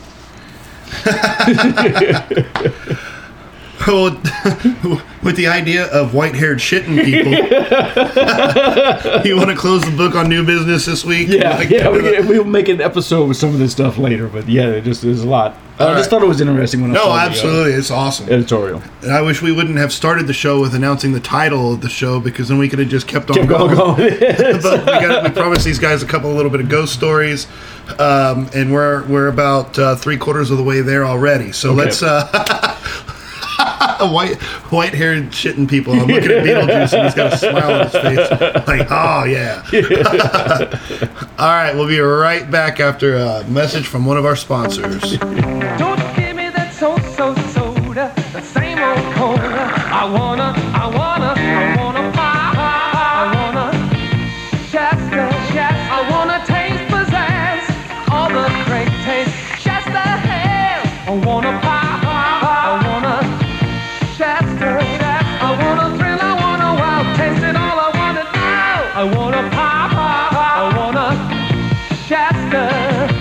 Well, with the idea of white-haired shitting people, you want to close the book on new business this week? Yeah, Like, yeah. We, we'll make an episode with some of this stuff later, but yeah, it just there's a lot. I All just right. thought it was interesting when I No, saw absolutely. It's awesome. the uh, editorial. And I wish we wouldn't have started the show with announcing the title of the show, because then we could have just kept on Keep going. going, going. But we, got, we promised these guys a couple, a little bit of ghost stories, um, and we're we're about uh, three quarters of the way there already. So Okay. let's uh, white white haired shitting people. I'm looking at Beetlejuice and he's got a smile on his face, like, oh yeah. All right, we'll be right back after a message from one of our sponsors. Don't give me that so-so soda, the same old cola. I wanna, I wanna, I wanna pop, I wanna Shasta, Shasta. I wanna taste pizzazz, all the great taste. Shasta has. I wanna pop, I wanna Shasta, Shasta. I wanna thrill, I wanna wow, taste it all. I wanna know. I wanna pop, I wanna Shasta.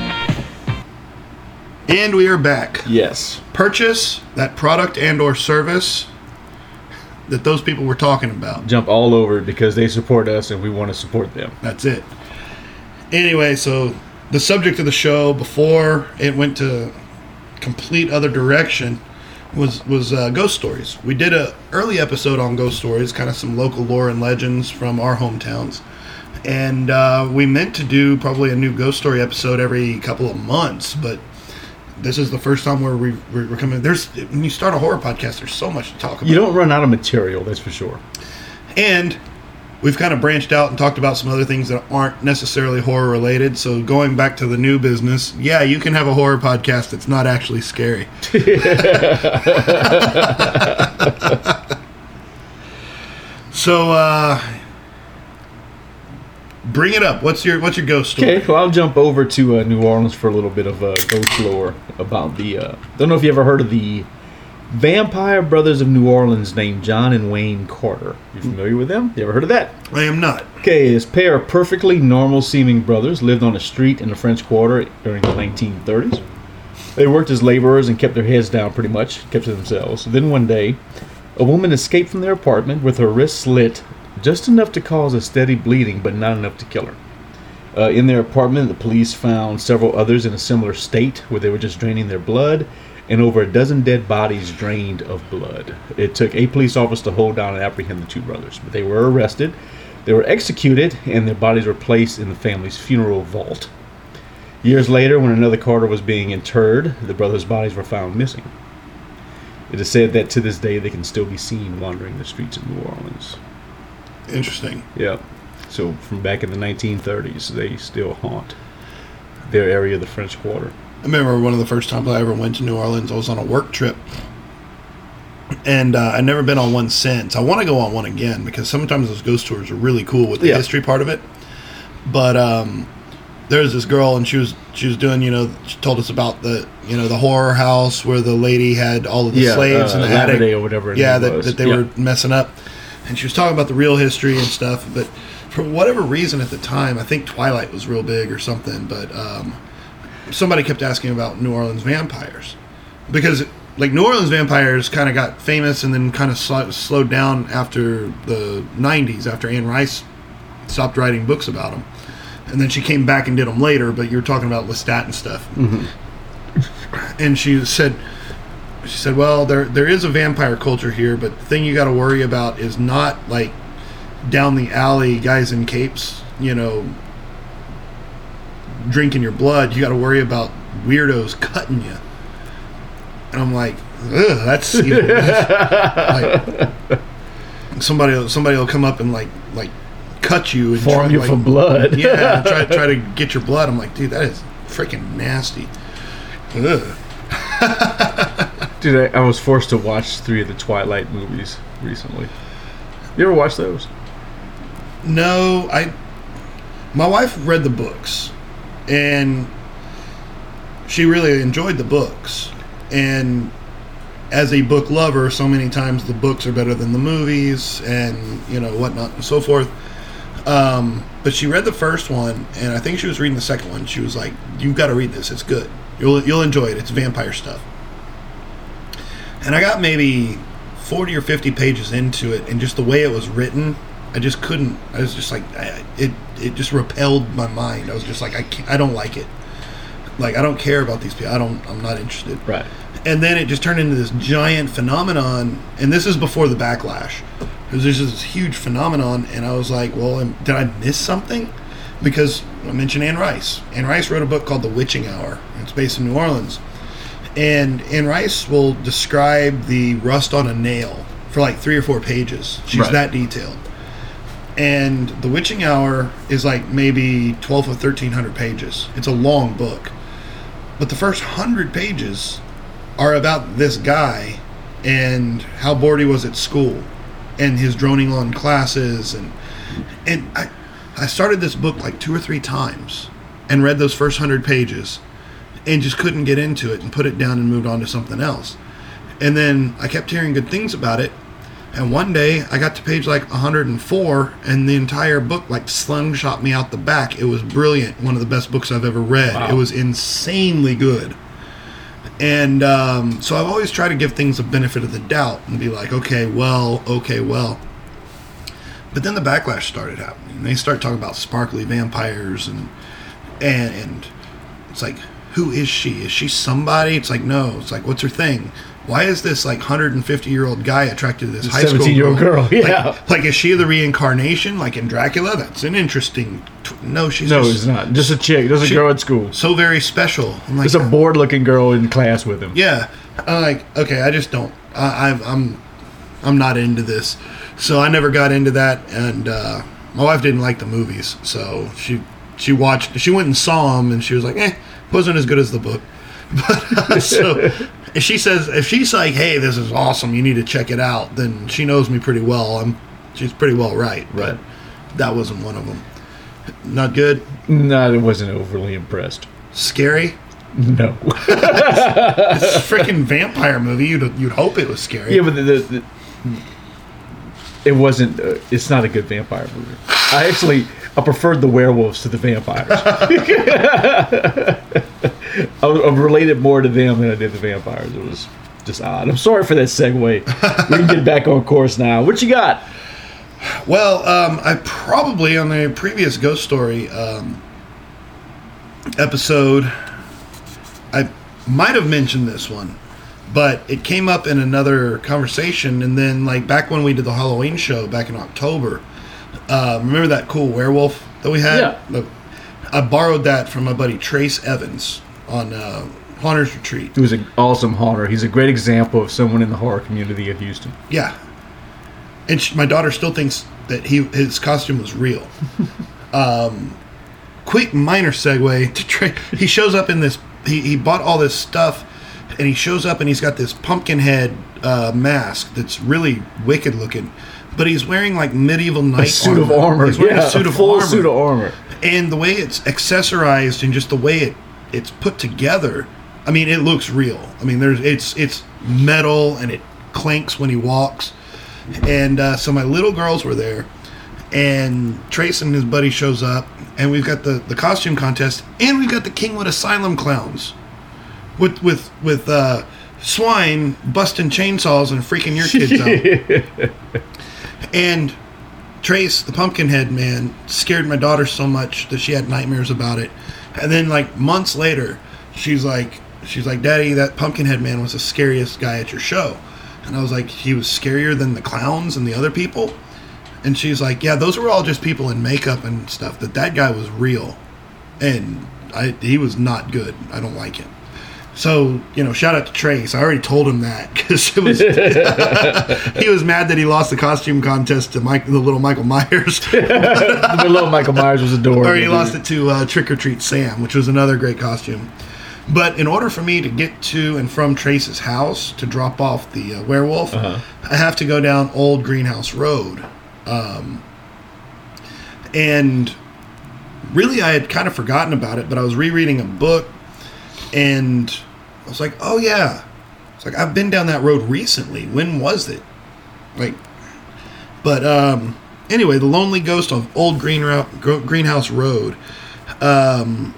And we are back. Yes. Purchase that product and or service that those people were talking about. Jump all over it because they support us and we want to support them. That's it. Anyway, so the subject of the show before it went to complete other direction was was uh, ghost stories. We did a early episode on ghost stories, kind of some local lore and legends from our hometowns, and uh, we meant to do probably a new ghost story episode every couple of months, but this is the first time where we, we're coming. There's when you start a horror podcast, there's so much to talk about. You don't run out of material, that's for sure. And we've kind of branched out and talked about some other things that aren't necessarily horror related. So going back to the new business, yeah, you can have a horror podcast that's not actually scary. So, uh, bring it up. What's your what's your ghost story? Okay, well, I'll jump over to uh, New Orleans for a little bit of uh, ghost lore about the. Uh, don't know if you ever heard of the Vampire Brothers of New Orleans named John and Wayne Carter. You familiar with them? You ever heard of that? I am not. Okay, this pair of perfectly normal-seeming brothers lived on a street in the French Quarter during the nineteen thirties. They worked as laborers and kept their heads down pretty much, kept to themselves. Then one day, a woman escaped from their apartment with her wrist slit, just enough to cause a steady bleeding, but not enough to kill her. Uh, in their apartment, the police found several others in a similar state, where they were just draining their blood, and over a dozen dead bodies drained of blood. It took eight police officers to hold down and apprehend the two brothers, but they were arrested, they were executed, and their bodies were placed in the family's funeral vault. Years later, when another Carter was being interred, the brothers' bodies were found missing. It is said that to this day they can still be seen wandering the streets of New Orleans. Interesting. Yeah. So from back in the nineteen thirties, they still haunt their area of the French Quarter. I remember one of the first times I ever went to New Orleans, I was on a work trip. And uh, I've never been on one since. I want to go on one again because sometimes those ghost tours are really cool with the Yeah. history part of it. But um, there was this girl, and she was she was doing, you know, she told us about the, you know, the horror house where the lady had all of the Yeah, slaves uh, in the attic. Lavidae or whatever it Yeah, that, was. that they Yeah. were messing up. And she was talking about the real history and stuff. But for whatever reason at the time, I think Twilight was real big or something. But um, somebody kept asking about New Orleans vampires. Because, like, New Orleans vampires kind of got famous and then kind of sl- slowed down after the nineties, after Anne Rice stopped writing books about them. And then she came back and did them later, but you were talking about Lestat and stuff. Mm-hmm. And she said, she said, well, there there is a vampire culture here, but the thing you got to worry about is not, like, down the alley guys in capes, you know, drinking your blood. You got to worry about weirdos cutting you. And I'm like, ugh, that's, you know, that's like, somebody somebody will come up and like like cut you and Form try, you like, for blood. Yeah, and try try to get your blood. I'm like, dude, that is freaking nasty. Ugh. Dude, I, I was forced to watch three of the Twilight movies recently. You ever watch those? No, I. My wife read the books, and she really enjoyed the books. And as a book lover, so many times the books are better than the movies, and you know whatnot and so forth. Um, but she read the first one, and I think she was reading the second one. She was like, "You've got to read this. It's good. You'll you'll enjoy it. It's vampire stuff." And I got maybe forty or fifty pages into it, and just the way it was written, I just couldn't. I was just like, I, it it just repelled my mind. I was just like, I can't, I don't like it. Like, I don't care about these people. I don't. I'm not interested. Right. And then it just turned into this giant phenomenon. And this is before the backlash. It was just this huge phenomenon, and I was like, well, am- did I miss something? Because I mentioned Anne Rice. Anne Rice wrote a book called The Witching Hour. It's based in New Orleans. And Anne Rice will describe the rust on a nail for like three or four pages. She's Right. that detailed. And The Witching Hour is like maybe twelve or thirteen hundred pages. It's a long book. But the first hundred pages are about this guy and how bored he was at school and his droning on classes. And and I, I started this book like two or three times and read those first hundred pages and just couldn't get into it and put it down and moved on to something else. And then I kept hearing good things about it. And one day I got to page like one hundred four and the entire book like slingshot me out the back. It was brilliant. One of the best books I've ever read. Wow. It was insanely good. And um, so I've always tried to give things a benefit of the doubt and be like, okay, well, okay, well. But then the backlash started happening. They start talking about sparkly vampires and and and it's like, who is she? Is she somebody? It's like, no. It's like, what's her thing? Why is this like one hundred fifty year old guy attracted to this high school seventeen-year-old girl, yeah. Like, like, is she the reincarnation, like in Dracula? That's an interesting. T- no, she's No, just it's not. Just a chick. Just a she- girl at school. so very special. I'm like, There's a bored-looking girl in class with him. yeah. I'm like, okay, I just don't. I, I'm, I'm I'm not into this. So I never got into that, and uh, my wife didn't like the movies, so she she watched, she went and saw them, and she was like, eh, wasn't as good as the book. But uh, so if she says, if she's like, hey, this is awesome, you need to check it out, then she knows me pretty well. I'm, she's pretty well right. Right. But that wasn't one of them. Not good? No, I wasn't overly impressed. Scary? No. It's a freaking vampire movie. You'd, you'd hope it was scary. Yeah, but the, the, the it wasn't. Uh, it's not a good vampire movie. I actually I preferred the werewolves to the vampires. I, I related more to them than I did the vampires. It was just odd. I'm sorry for that segue. We can get back on course now. What you got? Well, um, I probably on the previous Ghost Story um, episode, I might have mentioned this one, but it came up in another conversation, and then like back when we did the Halloween show back in October, uh, remember that cool werewolf that we had? Yeah. I borrowed that from my buddy Trace Evans on uh, Haunter's Retreat. He was an awesome haunter. He's a great example of someone in the horror community of Houston. Yeah. And she, my daughter still thinks that he his costume was real. um, quick minor segue to Trace. He shows up in this, he, he bought all this stuff, and he shows up and he's got this pumpkin head uh, mask that's really wicked looking, but he's wearing like medieval knight a suit armor. of armor. He's wearing yeah, a suit a of full armor. suit of armor. And the way it's accessorized and just the way it it's put together, I mean, it looks real. I mean, there's it's it's metal and it clanks when he walks. And uh, so my little girls were there, and Trace and his buddy shows up, and we've got the, the costume contest, and we've got the Kingwood Asylum clowns with with with uh, swine busting chainsaws and freaking your kids out. And Trace, the Pumpkinhead man, scared my daughter so much that she had nightmares about it. And then, like months later, she's like, she's like, Daddy, that Pumpkinhead man was the scariest guy at your show. And I was like, he was scarier than the clowns and the other people? And she's like, yeah, those were all just people in makeup and stuff. That that guy was real. And I, he was not good. I don't like him. So, you know, shout out to Trace. I already told him that because it was he was mad that he lost the costume contest to Mike, the little Michael Myers. The little Michael Myers was adorable. Or he lost it to uh, Trick or Treat Sam, which was another great costume. But in order for me to get to and from Trace's house to drop off the uh, werewolf, uh-huh. I have to go down Old Greenhouse Road. Um, and really, I had kind of forgotten about it, but I was rereading a book, and I was like, oh, yeah. It's like, I've been down that road recently. When was it? Like, but um, anyway, The Lonely Ghost of Old Green Ro- Greenhouse Road. Um...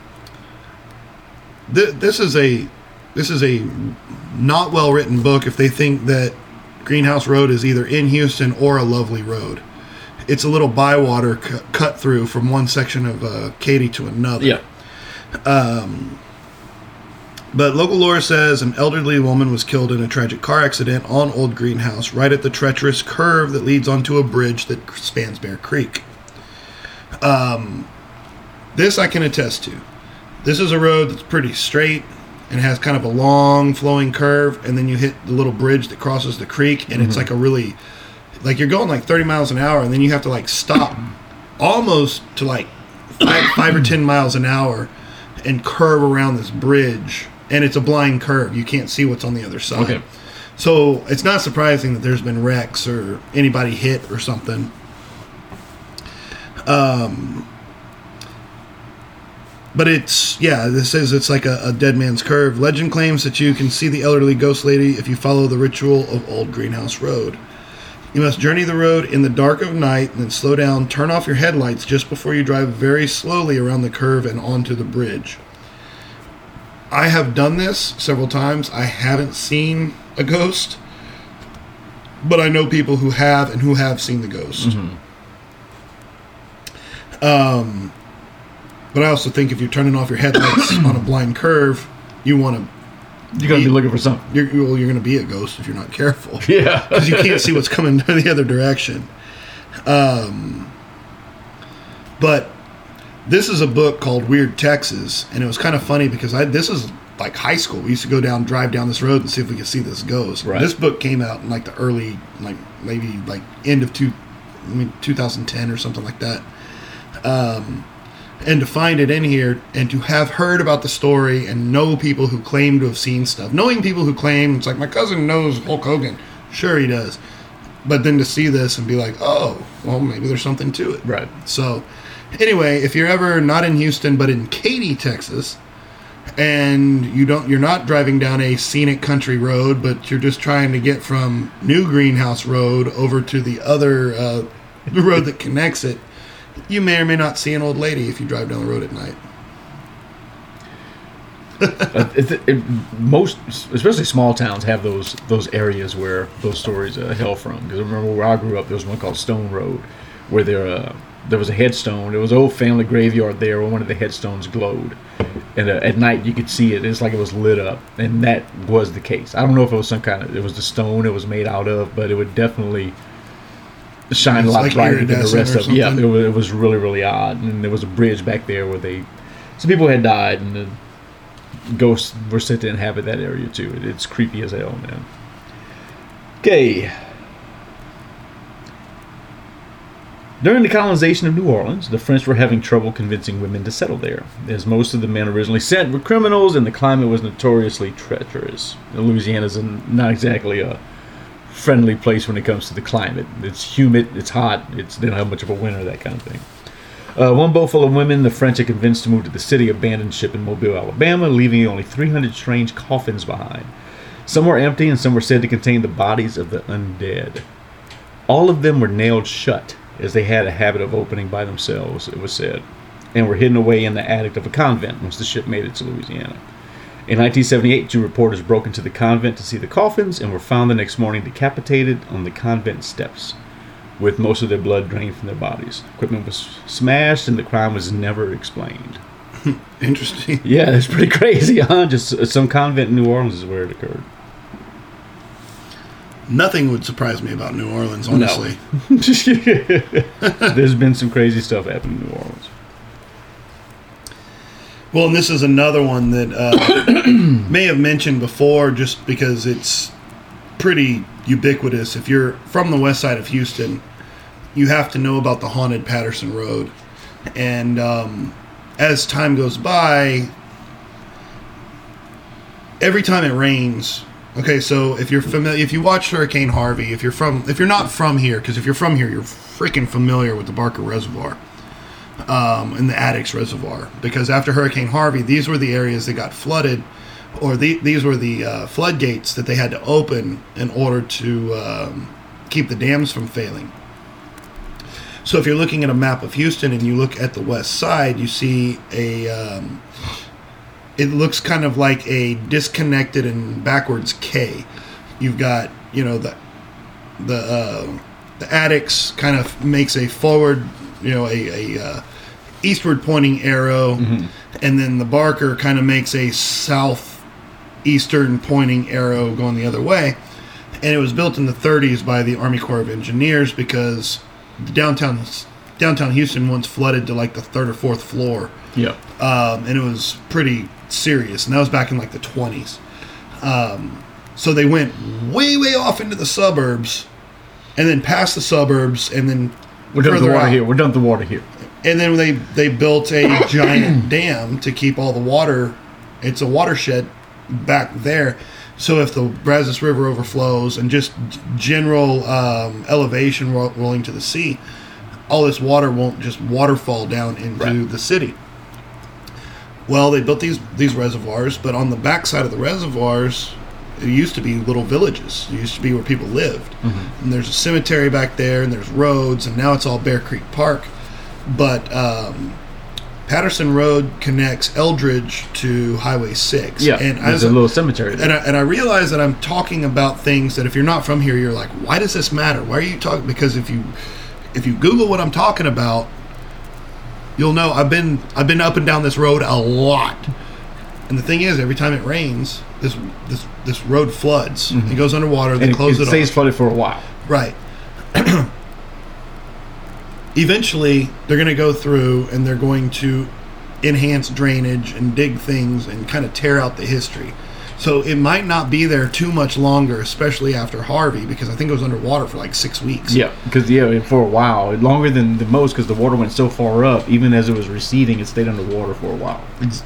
This is a this is a not well written book if they think that Greenhouse Road is either in Houston or a lovely road. It's a little bywater cu- cut through from one section of uh, Katy to another. Yeah. Um, but local lore says an elderly woman was killed in a tragic car accident on Old Greenhouse, right at the treacherous curve that leads onto a bridge that spans Bear Creek. Um, this I can attest to. This is a road that's pretty straight and has kind of a long flowing curve, and then you hit the little bridge that crosses the creek, and mm-hmm. it's like a really, like you're going like thirty miles an hour, and then you have to like stop almost to like five, five or ten miles an hour and curve around this bridge, and it's a blind curve. You can't see what's on the other side. Okay. So it's not surprising that there's been wrecks or anybody hit or something. Um... But it's, yeah, this says it's like a, a dead man's curve. Legend claims that you can see the elderly ghost lady if you follow the ritual of Old Greenhouse Road. You must journey the road in the dark of night and then slow down, turn off your headlights just before you drive very slowly around the curve and onto the bridge. I have done this several times. I haven't seen a ghost, but I know people who have and who have seen the ghost. Mm-hmm. Um... But I also think if you're turning off your headlights on a blind curve, you want to... You're going to be looking for something. You're, well, you're going to be a ghost if you're not careful. Yeah. Because you can't see what's coming the other direction. Um, but this is a book called Weird Texas, and it was kind of funny because I this is like high school. We used to go down, drive down this road and see if we could see this ghost. Right. This book came out in like the early, like maybe like end of two, I mean, two thousand ten or something like that. Um, and to find it in here and to have heard about the story and know people who claim to have seen stuff, knowing people who claim, it's like, my cousin knows Hulk Hogan. Sure he does. But then to see this and be like, oh, well, maybe there's something to it. Right. So anyway, if you're ever not in Houston, but in Katy, Texas, and you don't, you're not driving down a scenic country road, but you're just trying to get from New Greenhouse Road over to the other uh, the road that connects it, you may or may not see an old lady if you drive down the road at night. uh, it, it, most, especially small towns, have those those areas where those stories uh, hail from. Because I remember where I grew up, there was one called Stone Road, where there uh, there was a headstone. There was an old family graveyard there where one of the headstones glowed, and uh, at night you could see it. It's like it was lit up, and that was the case. I don't know if it was some kind of, it was the stone it was made out of, but it would definitely shine a lot like brighter than the iridescent rest or of it. Yeah, something. it was, it was really, really odd. And there was a bridge back there where they, some people had died, and the ghosts were said to inhabit that area too. It, it's creepy as hell, man. Okay. During the colonization of New Orleans, the French were having trouble convincing women to settle there, as most of the men originally sent were criminals and the climate was notoriously treacherous. Louisiana's not exactly a friendly place when it comes to the climate. It's humid, it's hot, it's, they don't have much of a winter, that kind of thing. Uh, one boat full of women the French had convinced to move to the city abandoned ship in Mobile, Alabama, leaving only three hundred strange coffins behind. Some were empty and some were said to contain the bodies of the undead. All of them were nailed shut, as they had a habit of opening by themselves, it was said, and were hidden away in the attic of a convent once the ship made it to Louisiana. In nineteen seventy-eight, two reporters broke into the convent to see the coffins and were found the next morning decapitated on the convent steps, with most of their blood drained from their bodies. Equipment was smashed and the crime was never explained. Interesting. Yeah, that's pretty crazy, huh? Just uh, some convent in New Orleans is where it occurred. Nothing would surprise me about New Orleans, honestly. No. There's been some crazy stuff happening in New Orleans. Well, and this is another one that uh, may have mentioned before just because it's pretty ubiquitous. If you're from the west side of Houston, you have to know about the haunted Patterson Road. And um, as time goes by, every time it rains, okay, so if you're familiar, if you watch Hurricane Harvey, if you're from, if you're not from here, because if you're from here, you're freaking familiar with the Barker Reservoir. Um, and the Addicks Reservoir, because after Hurricane Harvey, these were the areas that got flooded, or the, these were the uh, floodgates that they had to open in order to um, keep the dams from failing. So if you're looking at a map of Houston and you look at the west side, you see a, um, it looks kind of like a disconnected and backwards K. You've got, you know, the, the, uh, the Addicks kind of makes a forward, you know, a, a uh, eastward pointing arrow, mm-hmm. and then the Barker kind of makes a southeastern pointing arrow going the other way. And it was built in the thirties by the Army Corps of Engineers because the downtown downtown Houston once flooded to like the third or fourth floor. Yeah, um, and it was pretty serious, and that was back in like the twenties. Um, so they went way way off into the suburbs, and then past the suburbs, and then We're done with the water out. here. We're done with the water here. And then they, they built a giant dam to keep all the water. It's a watershed back there. So if the Brazos River overflows and just general um, elevation ro- rolling to the sea, all this water won't just waterfall down into Right. the city. Well, they built these, these reservoirs, but on the backside of the reservoirs, it used to be little villages. It used to be where people lived. Mm-hmm. And there's a cemetery back there, and there's roads, and now it's all Bear Creek Park. But um, Patterson Road connects Eldridge to Highway six. Yeah, and there's I, a little cemetery there. And I, and I realize that I'm talking about things that if you're not from here, you're like, why does this matter? Why are you talking? Because if you if you Google what I'm talking about, you'll know I've been I've been up and down this road a lot. And the thing is, every time it rains, this this this road floods. Mm-hmm. It goes underwater. They and close it, it, it stays off. flooded for a while. Right. Eventually, they're going to go through and they're going to enhance drainage and dig things and kind of tear out the history. So it might not be there too much longer, especially after Harvey, because I think it was underwater for like six weeks. Yeah, because yeah, for a while, longer than the most, because the water went so far up. Even as it was receding, it stayed underwater for a while.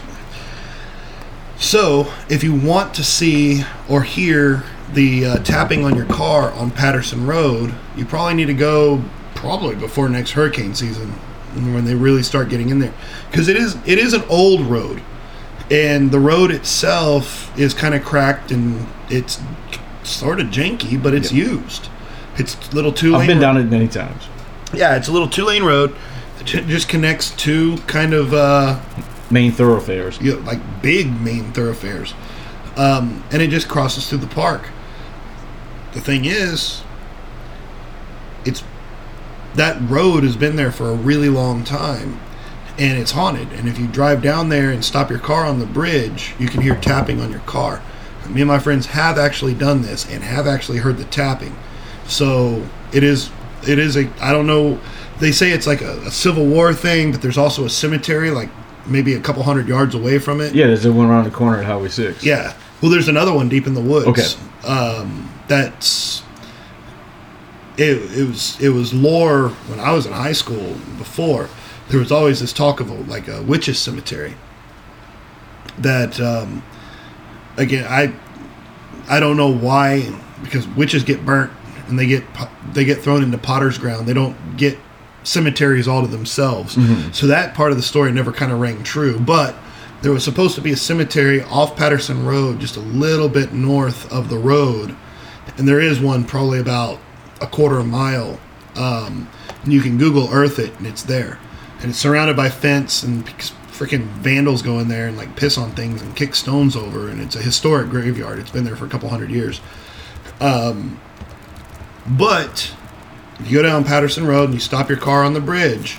So if you want to see or hear the uh, tapping on your car on Patterson Road, you probably need to go probably before next hurricane season, when they really start getting in there, because it is it is an old road. And the road itself is kind of cracked and it's sort of janky, but it's yep. used. It's a little two-lane I've been road. down it many times. Yeah, it's a little two-lane road that just connects two kind of... Uh, main thoroughfares. You know, like big main thoroughfares. Um, and it just crosses through the park. The thing is, it's that road has been there for a really long time. And it's haunted. And if you drive down there and stop your car on the bridge, you can hear tapping on your car. And me and my friends have actually done this and have actually heard the tapping. So it is, it is a, I don't know, they say it's like a, a Civil War thing, but there's also a cemetery like maybe a couple hundred yards away from it. Yeah, there's the one around the corner at Highway six. Yeah. Well, there's another one deep in the woods. Okay. Um, that's, it, it was, it was lore when I was in high school before. There was always this talk of a, like a witches cemetery that, um, again, I I don't know why, because witches get burnt and they get they get thrown into potter's ground. They don't get cemeteries all to themselves. Mm-hmm. So that part of the story never kind of rang true. But there was supposed to be a cemetery off Patterson Road, just a little bit north of the road, and there is one probably about a quarter of a mile. Um, and you can Google Earth it, and it's there. And it's surrounded by fence, and freaking vandals go in there and like piss on things and kick stones over. And it's a historic graveyard. It's been there for a couple hundred years. Um, but if you go down Patterson Road and you stop your car on the bridge,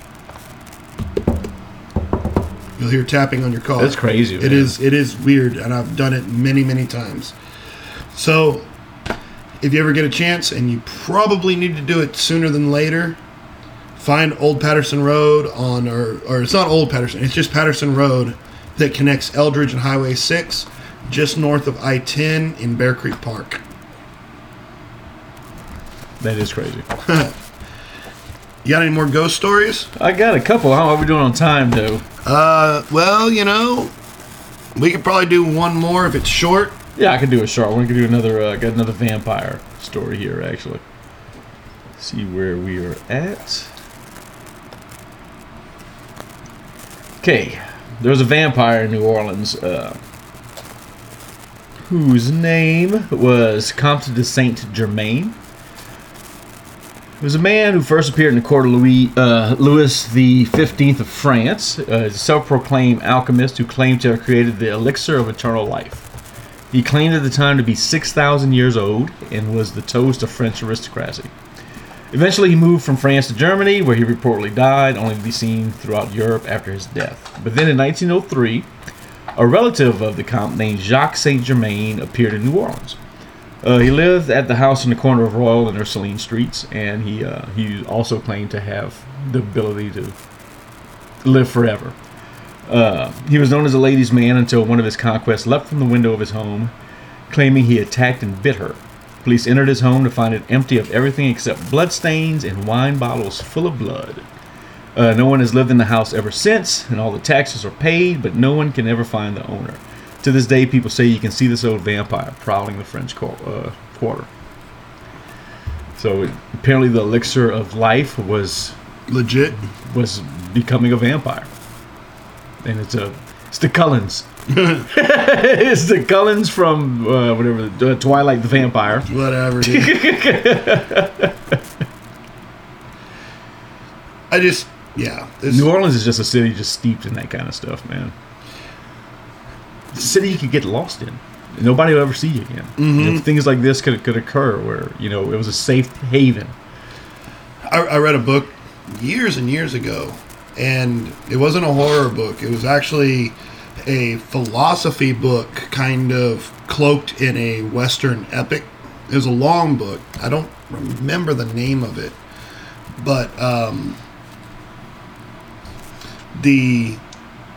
you'll hear tapping on your car. That's crazy. Man. It is. It is weird, and I've done it many, many times. So, if you ever get a chance, and you probably need to do it sooner than later, find Old Patterson Road on, or, or it's not Old Patterson, it's just Patterson Road that connects Eldridge and Highway six, just north of I ten in Bear Creek Park. That is crazy. You got any more ghost stories? I got a couple. How are we doing on time, though? Uh, well, you know, we could probably do one more if it's short. Yeah, I could do a short one. We could do another. Uh, got another vampire story here, actually. See where we are at. Okay, there was a vampire in New Orleans uh, whose name was Comte de Saint Germain. He was a man who first appeared in the court of Louis, uh, Louis the fifteenth of France, uh, a self-proclaimed alchemist who claimed to have created the elixir of eternal life. He claimed at the time to be six thousand years old and was the toast of French aristocracy. Eventually, he moved from France to Germany, where he reportedly died, only to be seen throughout Europe after his death. But then in nineteen oh three, a relative of the Comte named Jacques Saint Germain appeared in New Orleans. Uh, he lived at the house in the corner of Royal and Ursuline Streets, and he uh, he also claimed to have the ability to live forever. Uh, he was known as a ladies' man until one of his conquests leapt from the window of his home, claiming he attacked and bit her. Police entered his home to find it empty of everything except bloodstains and wine bottles full of blood. Uh, no one has lived in the house ever since, and all the taxes are paid, but no one can ever find the owner. To this day, people say you can see this old vampire prowling the French uh, Quarter. So it, apparently, the elixir of life was legit. Was becoming a vampire, and it's a it's the Cullens. It's the Cullens from uh, whatever uh, Twilight the Vampire. Whatever. Dude. I just yeah. New Orleans is just a city just steeped in that kind of stuff, man. It's a city you could get lost in. Nobody will ever see you again. Mm-hmm. You know, things like this could could occur where you know it was a safe haven. I, I read a book years and years ago, and it wasn't a horror book. It was actually a philosophy book, kind of cloaked in a Western epic. It was a long book. I don't remember the name of it, but um, the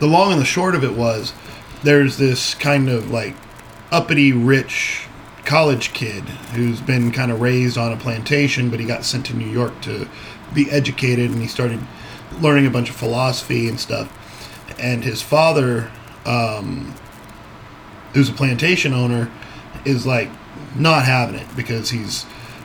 the long and the short of it was, there's this kind of like uppity, rich college kid who's been kind of raised on a plantation, but he got sent to New York to be educated, and he started learning a bunch of philosophy and stuff. And his father, um, who's a plantation owner, is like not having it because he's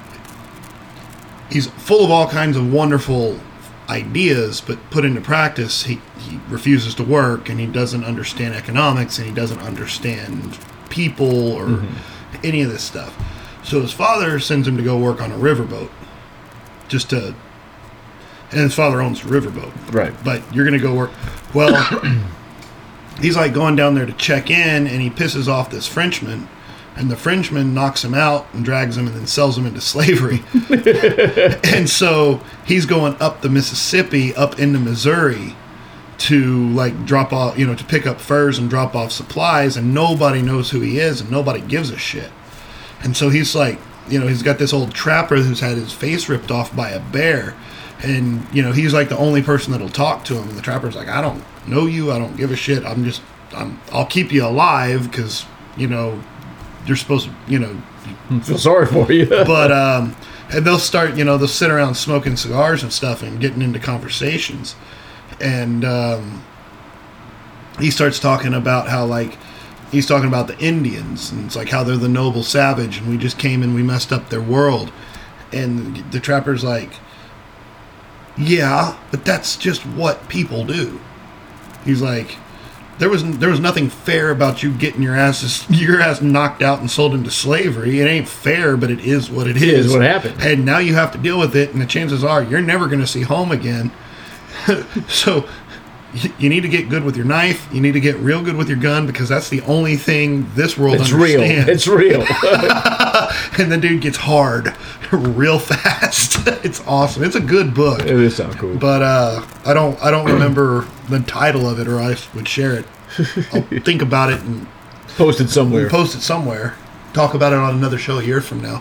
he's full of all kinds of wonderful ideas, but put into practice, he, he refuses to work, and he doesn't understand economics, and he doesn't understand people or mm-hmm. any of this stuff. So his father sends him to go work on a riverboat, just to, and his father owns a riverboat. Right. But you're going to go work. Well, he's like going down there to check in, and he pisses off this Frenchman, and the Frenchman knocks him out and drags him and then sells him into slavery. And so he's going up the Mississippi, up into Missouri, to like drop off, you know, to pick up furs and drop off supplies, and nobody knows who he is, and nobody gives a shit. And so he's like, you know, he's got this old trapper who's had his face ripped off by a bear, and you know, he's like the only person that'll talk to him. And the trapper's like, I don't know you, I don't give a shit. I'm just, I'm, I'll keep you alive because you know you're supposed to, you know, I feel sorry for you. but um, and they'll start, you know, they'll sit around smoking cigars and stuff and getting into conversations. And um, he starts talking about how, like, he's talking about the Indians, and it's like how they're the noble savage, and we just came and we messed up their world. And the trapper's like, yeah, but that's just what people do. He's like, there was there was nothing fair about you getting your ass your ass knocked out and sold into slavery. It ain't fair, but it is what it is. It is what happened. And now you have to deal with it, and the chances are you're never going to see home again. So you need to get good with your knife. You need to get real good with your gun, because that's the only thing this world it's understands. Real. It's real. And the dude gets hard real fast. It's awesome. It's a good book. It does sound cool. But uh, I don't I don't remember the title of it, or I would share it. I'll think about it and post it somewhere. Post it somewhere. Talk about it on another show a year from now.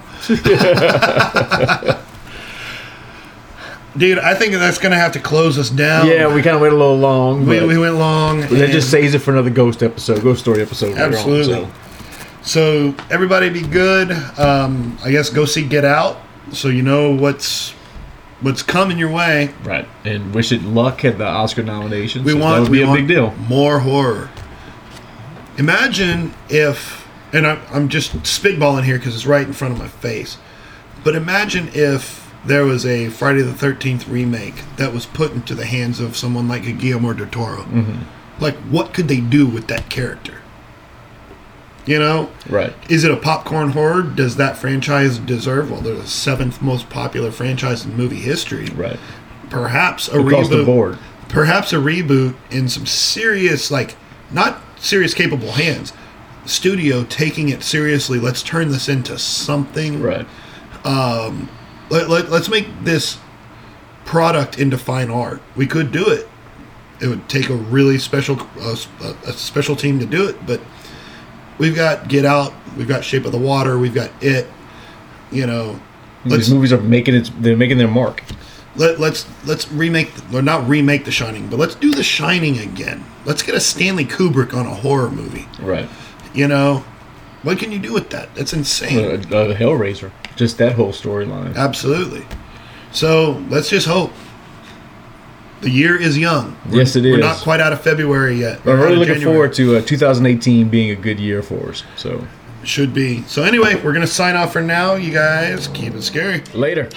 Dude, I think that's going to have to close us down. Yeah, we kind of went a little long. We, we went long. That just saves it for another ghost episode, ghost story episode. Absolutely. Later on, so. so, everybody be good. Um, I guess go see Get Out, so you know what's what's coming your way. Right. And wish it luck at the Oscar nominations. We so want, that would we be a want big deal. More horror. Imagine if, and I, I'm just spitballing here because it's right in front of my face, but imagine if there was a Friday the thirteenth remake that was put into the hands of someone like a Guillermo del Toro. Mm-hmm. Like, what could they do with that character? You know? Right. Is it a popcorn horror? Does that franchise deserve? Well, they're the seventh most popular franchise in movie history. Right. Perhaps a Across reboot. the board. Perhaps a reboot in some serious, like, not serious, capable hands. Studio taking it seriously. Let's turn this into something. Right. Um... Let, let, let's make this product into fine art. We could do it. It would take a really special uh, a special team to do it, but we've got Get Out, we've got Shape of the Water, we've got It. You know, these movies are making it. They're making their mark. Let, let's let's remake, or not remake The Shining, but let's do The Shining again. Let's get a Stanley Kubrick on a horror movie. Right. You know, what can you do with that? That's insane. Uh, uh, Hellraiser. Just that whole storyline. Absolutely. So let's just hope. The year is young. We're, yes, it is. We're not quite out of February yet. I'm really looking January. forward to uh, two thousand eighteen being a good year for us. So should be. So anyway, we're going to sign off for now. You guys keep it scary. Later.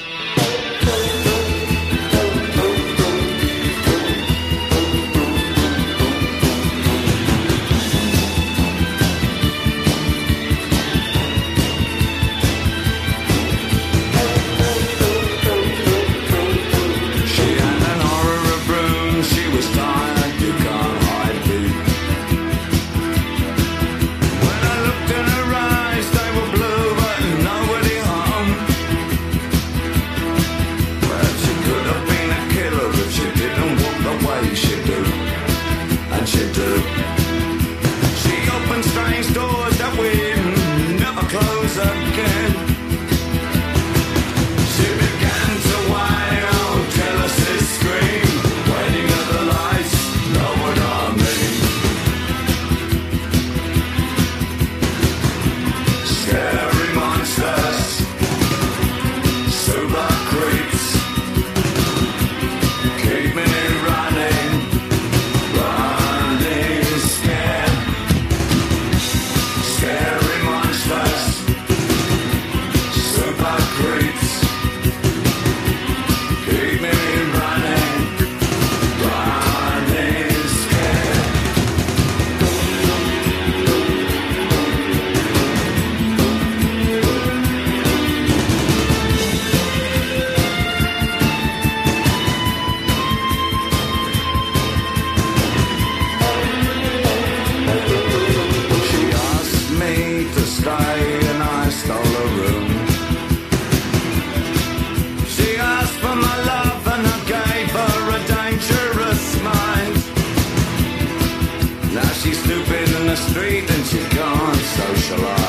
my love and I gave her a dangerous mind. Now she's stupid in the street and she's gone socialise.